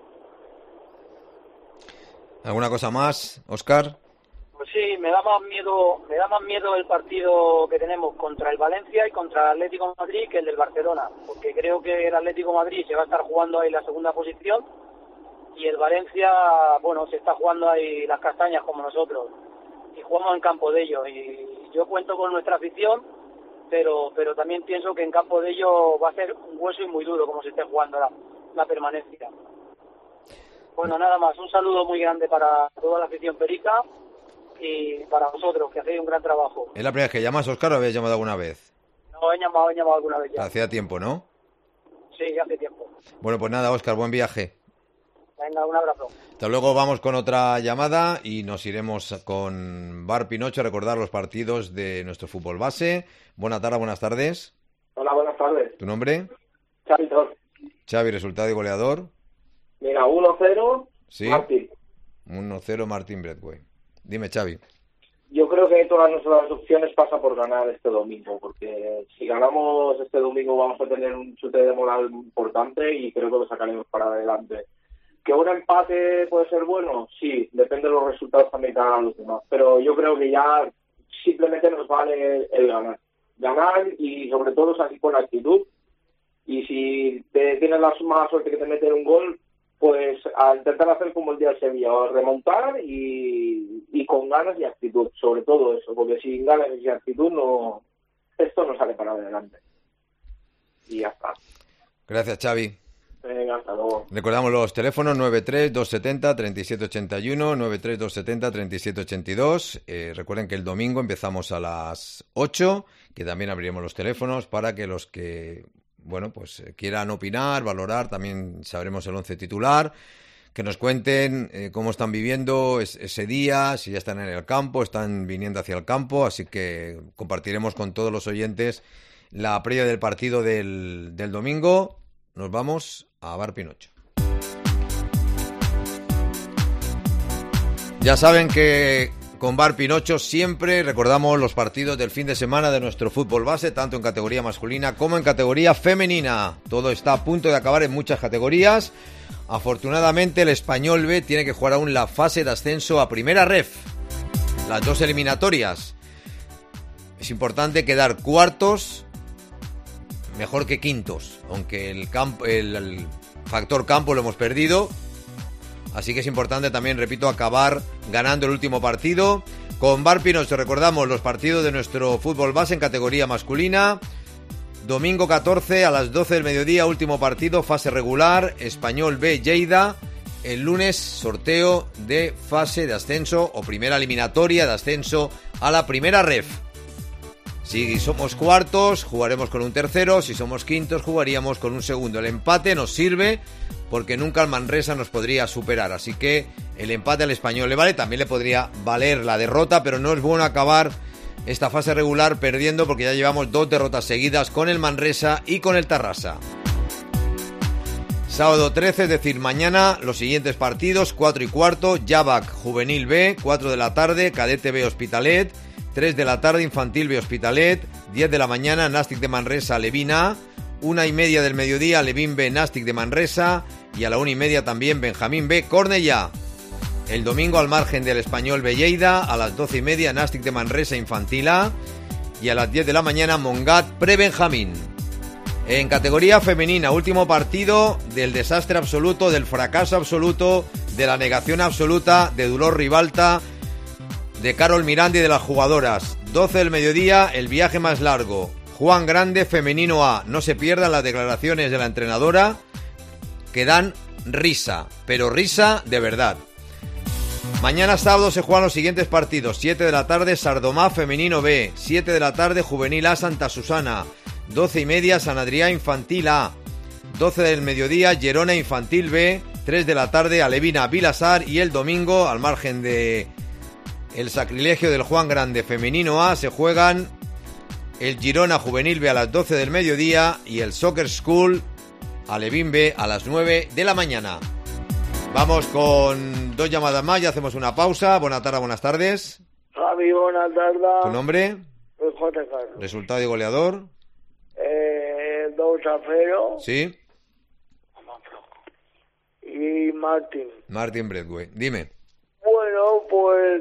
¿Alguna cosa más, Óscar? Pues sí, me da más miedo, me da más miedo el partido que tenemos contra el Valencia y contra el Atlético de Madrid que el del Barcelona, porque creo que el Atlético de Madrid se va a estar jugando ahí la segunda posición y el Valencia, bueno, se está jugando ahí las castañas como nosotros y jugamos en campo de ellos, y yo cuento con nuestra afición, pero pero también pienso que en campo de ellos va a ser un hueso y muy duro como se esté jugando la, la permanencia. Bueno, nada más, un saludo muy grande para toda la afición perica y para vosotros, que hacéis un gran trabajo. ¿Es la primera vez que llamas, Óscar, o habías llamado alguna vez? No, he llamado, he llamado alguna vez ya. Hacía tiempo, ¿no? Sí, hace tiempo. Bueno, pues nada, Óscar, buen viaje. Venga, un abrazo. Hasta luego, vamos con otra llamada y nos iremos con Bar Pinocho a recordar los partidos de nuestro fútbol base. Buenas tardes, buenas tardes. Hola, buenas tardes. ¿Tu nombre? Xavi. Xavi, resultado y goleador. Mira, uno cero, ¿Sí? Martín. uno cero Martín Bradway. Dime, Xavi. Yo creo que todas nuestras opciones pasan por ganar este domingo, porque si ganamos este domingo vamos a tener un chute de moral importante y creo que lo sacaremos para adelante. ¿Que un empate puede ser bueno? Sí, depende de los resultados también que hagan los demás. Pero yo creo que ya simplemente nos vale el, el ganar. Ganar y sobre todo salir con actitud. Y si te tienes la mala suerte que te meten un gol, pues a intentar hacer como el día del Sevilla, remontar y, y con ganas y actitud, sobre todo eso, porque sin ganas y actitud no esto no sale para adelante. Y ya está. Gracias, Xavi. Venga, hasta luego. Recordamos los teléfonos nueve tres dos siete cero tres siete ocho uno, nueve tres dos siete cero tres siete ocho dos. Eh, recuerden que el domingo empezamos a las ocho, que también abriremos los teléfonos para que los que, bueno, pues quieran opinar, valorar, también sabremos el once titular, que nos cuenten eh, cómo están viviendo es, ese día, si ya están en el campo, están viniendo hacia el campo, así que compartiremos con todos los oyentes la previa del partido del, del domingo. Nos vamos a Bar Pinocho. Ya saben que con Bar Pinocho siempre recordamos los partidos del fin de semana de nuestro fútbol base, tanto en categoría masculina como en categoría femenina. Todo está a punto de acabar en muchas categorías. Afortunadamente el Español B tiene que jugar aún la fase de ascenso a Primera Ref. Las dos eliminatorias. Es importante quedar cuartos mejor que quintos, aunque el, campo, el, el factor campo lo hemos perdido, así que es importante también, repito, acabar ganando el último partido. Con Bar Pinocho recordamos los partidos de nuestro fútbol base en categoría masculina. Domingo catorce a las doce del mediodía, último partido, fase regular, Español B Lleida. El lunes sorteo de fase de ascenso o primera eliminatoria de ascenso a la Primera Ref. Si somos cuartos, jugaremos con un tercero. Si somos quintos, jugaríamos con un segundo. El empate nos sirve porque nunca el Manresa nos podría superar. Así que el empate al Español le vale. También le podría valer la derrota, pero no es bueno acabar esta fase regular perdiendo porque ya llevamos dos derrotas seguidas con el Manresa y con el Tarrasa. Sábado trece, es decir, mañana, los siguientes partidos. cuatro y cuarto, Yabac Juvenil B, cuatro de la tarde, Cadete B Hospitalet. tres de la tarde, Infantil B Hospitalet, diez de la mañana, Nàstic de Manresa, Levin A, una y media del mediodía, Levin B, Nàstic de Manresa, y a la una y media también, Benjamín B, Cornellà. El domingo, al margen del Español B Lleida, a las doce y media, Nàstic de Manresa, Infantil A, y a las diez de la mañana, Montgat, Pre-Benjamín. En categoría femenina, último partido del desastre absoluto, del fracaso absoluto, de la negación absoluta, de Dolors Ribalta, de Carol Miranda y de las jugadoras. doce del mediodía, el viaje más largo. Juan Grande, femenino A. No se pierdan las declaraciones de la entrenadora, que dan risa, pero risa de verdad. Mañana sábado se juegan los siguientes partidos. siete de la tarde, Sardomá, femenino B. siete de la tarde, Juvenil A, Santa Susana. doce y media, San Adrià, Infantil A. doce del mediodía, Gerona, Infantil B. tres de la tarde, Alevina, Vilasar. Y el domingo, al margen de el sacrilegio del Juan Grande femenino A, se juegan el Girona Juvenil B a las doce del mediodía y el Soccer School Alevín B a las nueve de la mañana. Vamos con dos llamadas más y hacemos una pausa. Buenas tardes, buenas tardes. Javi, buenas tardes. ¿Tu nombre? Soy José Carlos. ¿Resultado y goleador? Eh, dos a cero. Sí. Y Martín. Martín Bredway. Dime. Bueno, pues...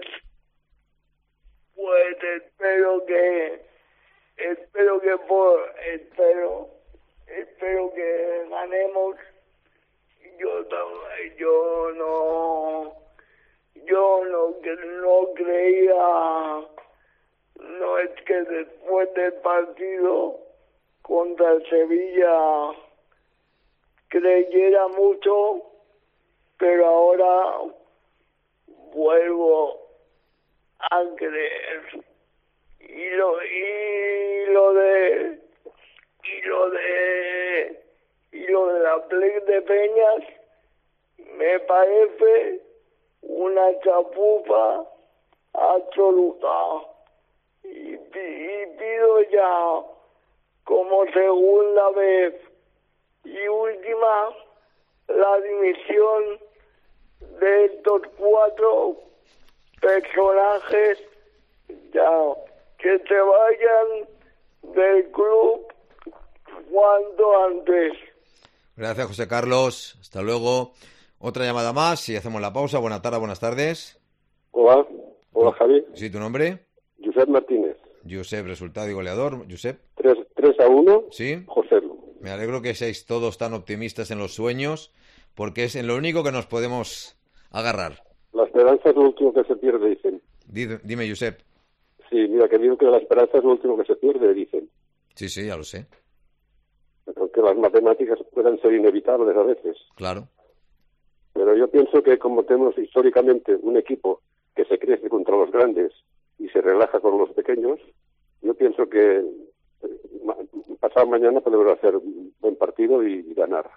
Pues espero que, espero que por, espero, espero que ganemos. Yo, yo no, yo no, no creía, no es que después del partido contra el Sevilla creyera mucho, pero ahora vuelvo a creer. Y lo, y lo de y lo de y lo de la Play de Peñas me parece una chapuza absoluta y, y pido ya como segunda vez y última la dimisión de estos cuatro personajes, ya que se vayan del club cuanto antes. Gracias, José Carlos. Hasta luego. Otra llamada más y hacemos la pausa. Buenas tardes, buenas tardes. Hola, hola Javi. Sí, ¿tu nombre? Josep Martínez. Josep, resultado y goleador. Josep. tres a uno. Sí. José. Me alegro que seáis todos tan optimistas en los sueños, porque es en lo único que nos podemos agarrar. La esperanza es lo último que se pierde, dicen. Dime, dime Josep. Sí, mira, que digo que la esperanza es lo último que se pierde, dicen. Sí, sí, ya lo sé. Aunque las matemáticas puedan ser inevitables a veces. Claro. Pero yo pienso que como tenemos históricamente un equipo que se crece contra los grandes y se relaja con los pequeños, yo pienso que pasado mañana podemos hacer un buen partido y, y ganar.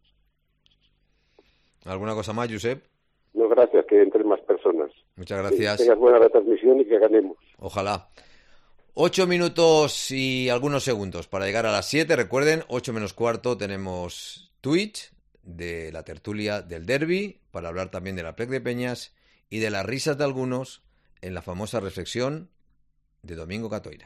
¿Alguna cosa más, Josep? No, gracias, que entren más personas. Muchas gracias. Que tengas buena la transmisión y que ganemos. Ojalá. Ocho minutos y algunos segundos para llegar a las siete. Recuerden, ocho menos cuarto tenemos Twitch de la tertulia del derbi para hablar también de la Plec de Peñas y de las risas de algunos en la famosa reflexión de Domingo Catoira.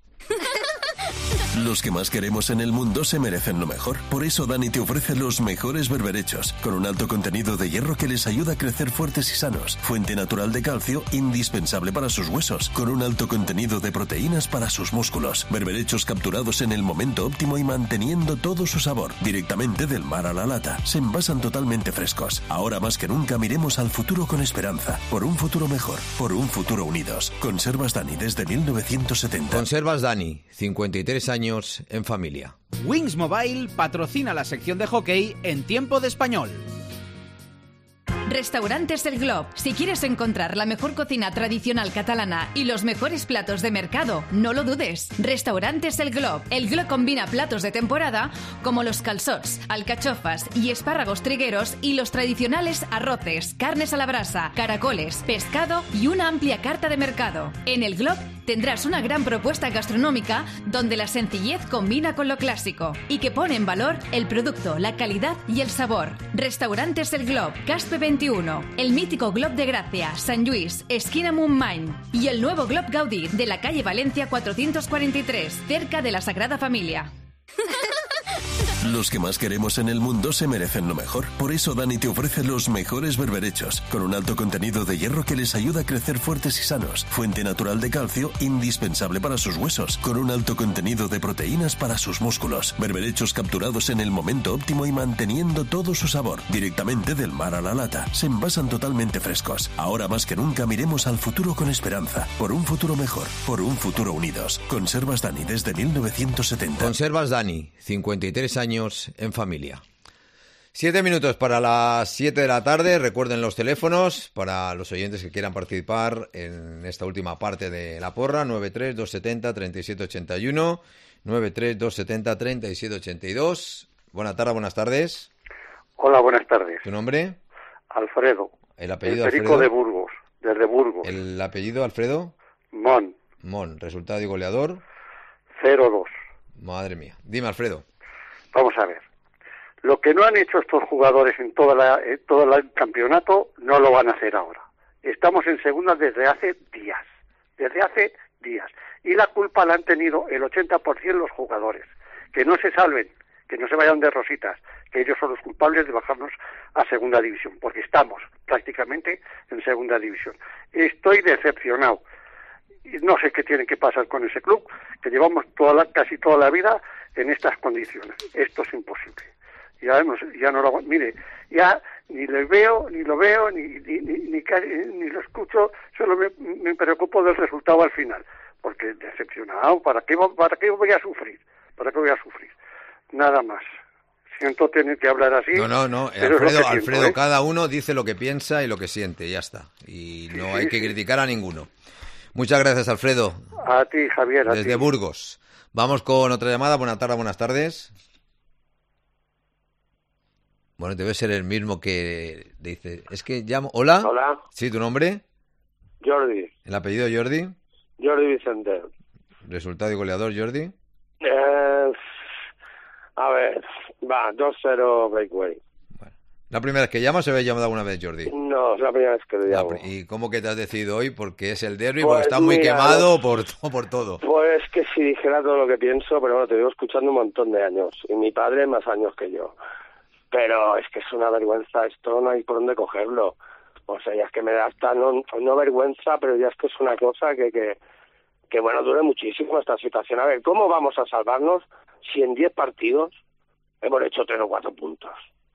Los que más queremos en el mundo se merecen lo mejor. Por eso Dani te ofrece los mejores berberechos, con un alto contenido de hierro que les ayuda a crecer fuertes y sanos. Fuente natural de calcio, indispensable para sus huesos, con un alto contenido de proteínas para sus músculos. Berberechos capturados en el momento óptimo y manteniendo todo su sabor, directamente del mar a la lata. Se envasan totalmente frescos. Ahora más que nunca miremos al futuro con esperanza. Por un futuro mejor, por un futuro unidos. Conservas Dani desde mil novecientos setenta. Conservas Dani, cincuenta y tres años en familia. Wings Mobile patrocina la sección de hockey en Tiempo de Español. Restaurantes El Glob. Si quieres encontrar la mejor cocina tradicional catalana y los mejores platos de mercado, no lo dudes. Restaurantes El Glob. El Glob combina platos de temporada como los calçots, alcachofas y espárragos trigueros y los tradicionales arroces, carnes a la brasa, caracoles, pescado y una amplia carta de mercado. En El Glob tendrás una gran propuesta gastronómica donde la sencillez combina con lo clásico y que pone en valor el producto, la calidad y el sabor. Restaurantes El Glob, Caspe veintiuno, el mítico Glob de Gracia, San Luis, esquina Montmany y el nuevo Glob Gaudí de la calle Valencia cuatrocientos cuarenta y tres, cerca de la Sagrada Familia. Los que más queremos en el mundo se merecen lo mejor. Por eso Dani te ofrece los mejores berberechos, con un alto contenido de hierro que les ayuda a crecer fuertes y sanos. Fuente natural de calcio, indispensable para sus huesos, con un alto contenido de proteínas para sus músculos. Berberechos capturados en el momento óptimo y manteniendo todo su sabor, directamente del mar a la lata. Se envasan totalmente frescos. Ahora más que nunca miremos al futuro con esperanza. Por un futuro mejor, por un futuro unidos. Conservas Dani desde mil novecientos setenta. Conservas Dani, cincuenta y tres años en familia. Siete minutos para las siete de la tarde. Recuerden los teléfonos para los oyentes que quieran participar en esta última parte de la porra. nueve tres dos setenta treinta y siete ochenta y uno, nueve tres dos setenta treinta y siete ochenta y dos. Buenas tardes, buenas tardes. Hola, buenas tardes. ¿Tu nombre? Alfredo. El apellido el Perico Alfredo. de Burgos, desde Burgos. El apellido Alfredo. Mon. Mon. Resultado y goleador. cero dos. Madre mía. Dime, Alfredo. Vamos a ver. Lo que no han hecho estos jugadores en toda la, en todo el campeonato, no lo van a hacer ahora. Estamos en segunda desde hace días. Desde hace días. Y la culpa la han tenido el ochenta por ciento los jugadores. Que no se salven, que no se vayan de rositas, que ellos son los culpables de bajarnos a segunda división, porque estamos prácticamente en segunda división. Estoy decepcionado. No sé qué tiene que pasar con ese club, que llevamos toda la, casi toda la vida en estas condiciones. Esto es imposible. Ya no, ya no lo, mire, ya ni le veo, ni lo veo, ni ni, ni, ni, ni lo escucho, solo me, me preocupo del resultado al final, porque decepcionado, ¿para qué, para qué voy a sufrir? ¿Para qué voy a sufrir? Nada más. Siento tener que hablar así. No, no, no, pero Alfredo, siento, Alfredo, ¿eh? cada uno dice lo que piensa y lo que siente, ya está. Y no Sí, hay sí, que sí. criticar a ninguno. Muchas gracias, Alfredo. A ti, Javier, a Desde ti. Burgos. Vamos con otra llamada. Buenas tardes, buenas tardes. Bueno, debe ser el mismo que dice. Es que llamo. ¿Hola? Hola. Sí, ¿tu nombre? Jordi. ¿El apellido Jordi? Jordi Vicente. ¿Resultado y goleador, Jordi? Eh, a ver, va, dos cero Breakway. ¿La primera vez que llamas o habéis llamado alguna vez, Jordi? No, es la primera vez que le La llamo. pri- ¿Y cómo que te has decidido hoy? ¿Porque es el derbi? Pues ¿Porque está muy mira, quemado? no- Por, to- por todo. Pues que si dijera todo lo que pienso, pero bueno, te llevo escuchando un montón de años. Y mi padre más años que yo. pero es que es una vergüenza, esto no hay por dónde cogerlo. O sea, ya es que me da hasta, no, no vergüenza, pero ya es que es una cosa que, que, que bueno, dure muchísimo esta situación. A ver, ¿cómo vamos a salvarnos si en diez partidos hemos hecho tres o cuatro puntos?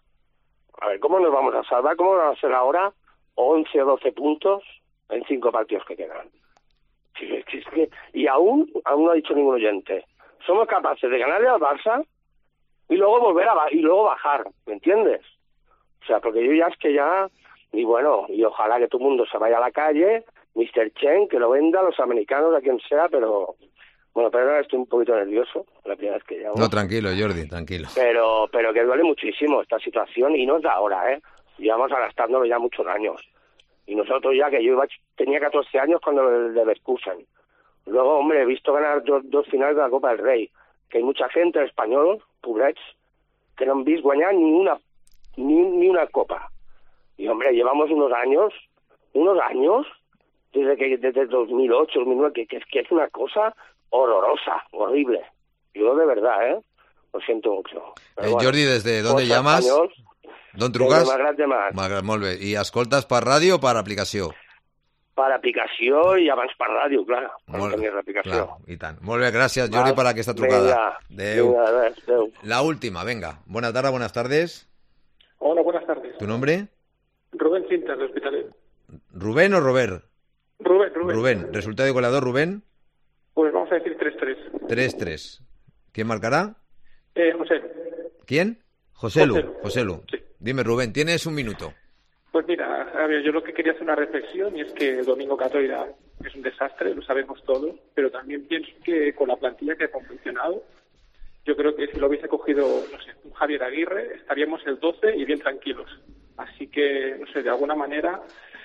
A ver, ¿cómo nos vamos a salvar? ¿Cómo vamos a hacer ahora once o doce puntos en cinco partidos que quedan? Sí, es que, es que, y aún, aún no ha dicho ningún oyente, somos capaces de ganarle al Barça y luego volver a y luego bajar, ¿me entiendes? O sea, porque yo ya es que ya, y bueno, y ojalá que todo el mundo se vaya a la calle, mister Chen, que lo venda, los americanos, a quien sea, pero bueno, pero ahora estoy un poquito nervioso, la primera vez que llamo. No, tranquilo, Jordi, tranquilo. Pero, pero que duele muchísimo esta situación, y no es de ahora, ¿eh? Llevamos arrastrándolo ya muchos años. Y nosotros ya, que yo iba, tenía catorce años cuando el de Leverkusen. Luego, hombre, he visto ganar dos, dos finales de la Copa del Rey, que hay mucha gente español, pobrets, que no han visto ganar ni una, ni, ni una copa. Y, hombre, llevamos unos años, unos años, desde que desde dos mil ocho, dos mil nueve, que, que, que es una cosa horrorosa, horrible. Yo de verdad, ¿eh? Lo siento mucho. Eh, bueno, Jordi, ¿desde dónde llamas? Español, D'on truques? Malgrat de Mar. Malgrat, molt bé. I escoltes per ràdio o per aplicació? Per aplicació i abans per ràdio, clar. Molt bé, clar, i tant. Molt bé, gràcies, Jordi, Val. per aquesta trucada. Venga, adeu. Venga, adeu. La última, venga. Buenas tardes, buenas tardes. Hola, buenas tardes. ¿Tu nombre? Rubén Cintas, de Hospitalet. ¿Rubén o Robert? Rubén, Rubén. Rubén. ¿Resultado de goleador, Rubén? Pues vamos a decir tres tres. tres tres. ¿Quién marcará? Eh, José. ¿Quién? Joselu. Joselu. Joselu. Sí. Dime, Rubén, tienes un minuto. Pues mira, a ver, yo lo que quería hacer una reflexión, y es que el domingo Catoira es un desastre, lo sabemos todos, pero también pienso que con la plantilla que ha confeccionado, yo creo que si lo hubiese cogido, no sé, un Javier Aguirre, estaríamos el doce y bien tranquilos. Así que, no sé, de alguna manera,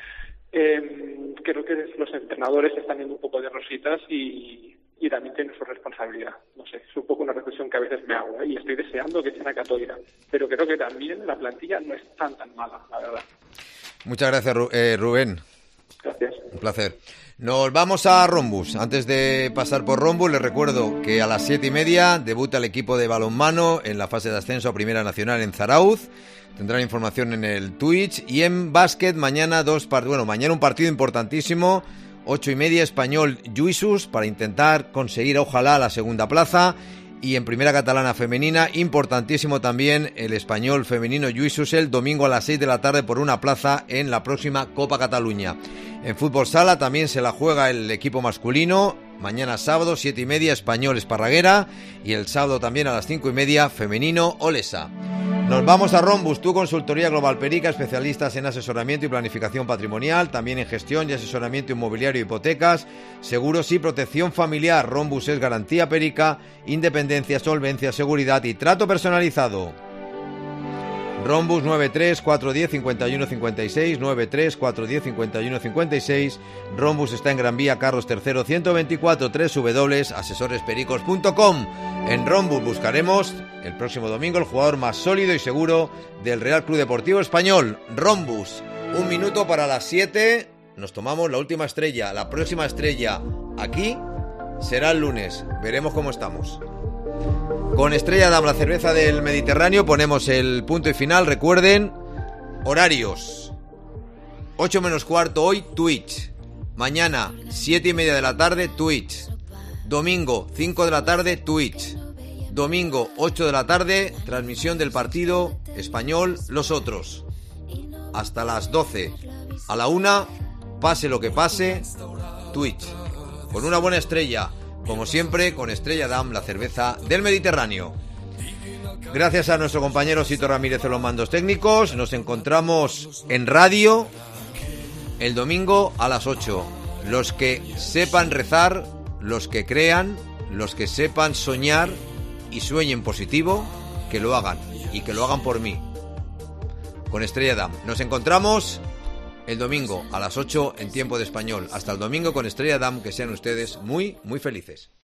eh, creo que los entrenadores están viendo un poco de rositas y, y también tienen su responsabilidad. No sé, es un poco una reflexión que a veces me hago, ¿eh? Y estoy deseando que echen a Catoira. Pero creo que también la plantilla no es tan tan mala, la verdad. Muchas gracias, eh, Rubén. Gracias. Un placer. Nos vamos a Rombus. Antes de pasar por Rombus, les recuerdo que a las siete y media debuta el equipo de balonmano en la fase de ascenso a Primera Nacional en Zarauz. Tendrán información en el Twitch. Y en básquet, mañana dos part- bueno, mañana un partido importantísimo. Ocho y media, Español Lluïsos, para intentar conseguir, ojalá, la segunda plaza. Y en Primera Catalana Femenina, importantísimo también el Español Femenino Lluïsos el domingo a las seis de la tarde por una plaza en la próxima Copa Cataluña. En fútbol sala también se la juega el equipo masculino. Mañana sábado, siete y media, Español Esparraguera. Y el sábado también a las cinco y media, Femenino Olesa. Nos vamos a Rombus, tu consultoría Global Perica, especialistas en asesoramiento y planificación patrimonial, también en gestión y asesoramiento inmobiliario, hipotecas, seguros y protección familiar. Rombus es garantía Perica, independencia, solvencia, seguridad y trato personalizado. Rombus nueve tres cuatro uno cero cinco uno cinco seis, nueve tres cuatro uno cero cinco uno cinco seis. Rombus está en Gran Vía, Carlos tercero, ciento veinticuatro, doble u doble u doble u punto asesores pericos punto com. En Rombus buscaremos el próximo domingo el jugador más sólido y seguro del Real Club Deportivo Español. Rombus, un minuto para las siete. Nos tomamos la última estrella. La próxima estrella aquí será el lunes. Veremos cómo estamos. Con Estrella Damm, la cerveza del Mediterráneo, ponemos el punto y final. Recuerden, horarios. ocho menos cuarto hoy, Twitch. Mañana, siete y media de la tarde, Twitch. Domingo, cinco de la tarde, Twitch. Domingo, ocho de la tarde, transmisión del partido Español Los Otros. Hasta las doce. A la una, pase lo que pase, Twitch. Con una buena estrella. Como siempre, con Estrella Damm, la cerveza del Mediterráneo. Gracias a nuestro compañero Sito Ramírez en los mandos técnicos. Nos encontramos en radio el domingo a las ocho. Los que sepan rezar, los que crean, los que sepan soñar y sueñen positivo, que lo hagan. Y que lo hagan por mí. Con Estrella Damm. Nos encontramos el domingo a las ocho en tiempo de español. Hasta el domingo con Estrella Damm, que sean ustedes muy, muy felices.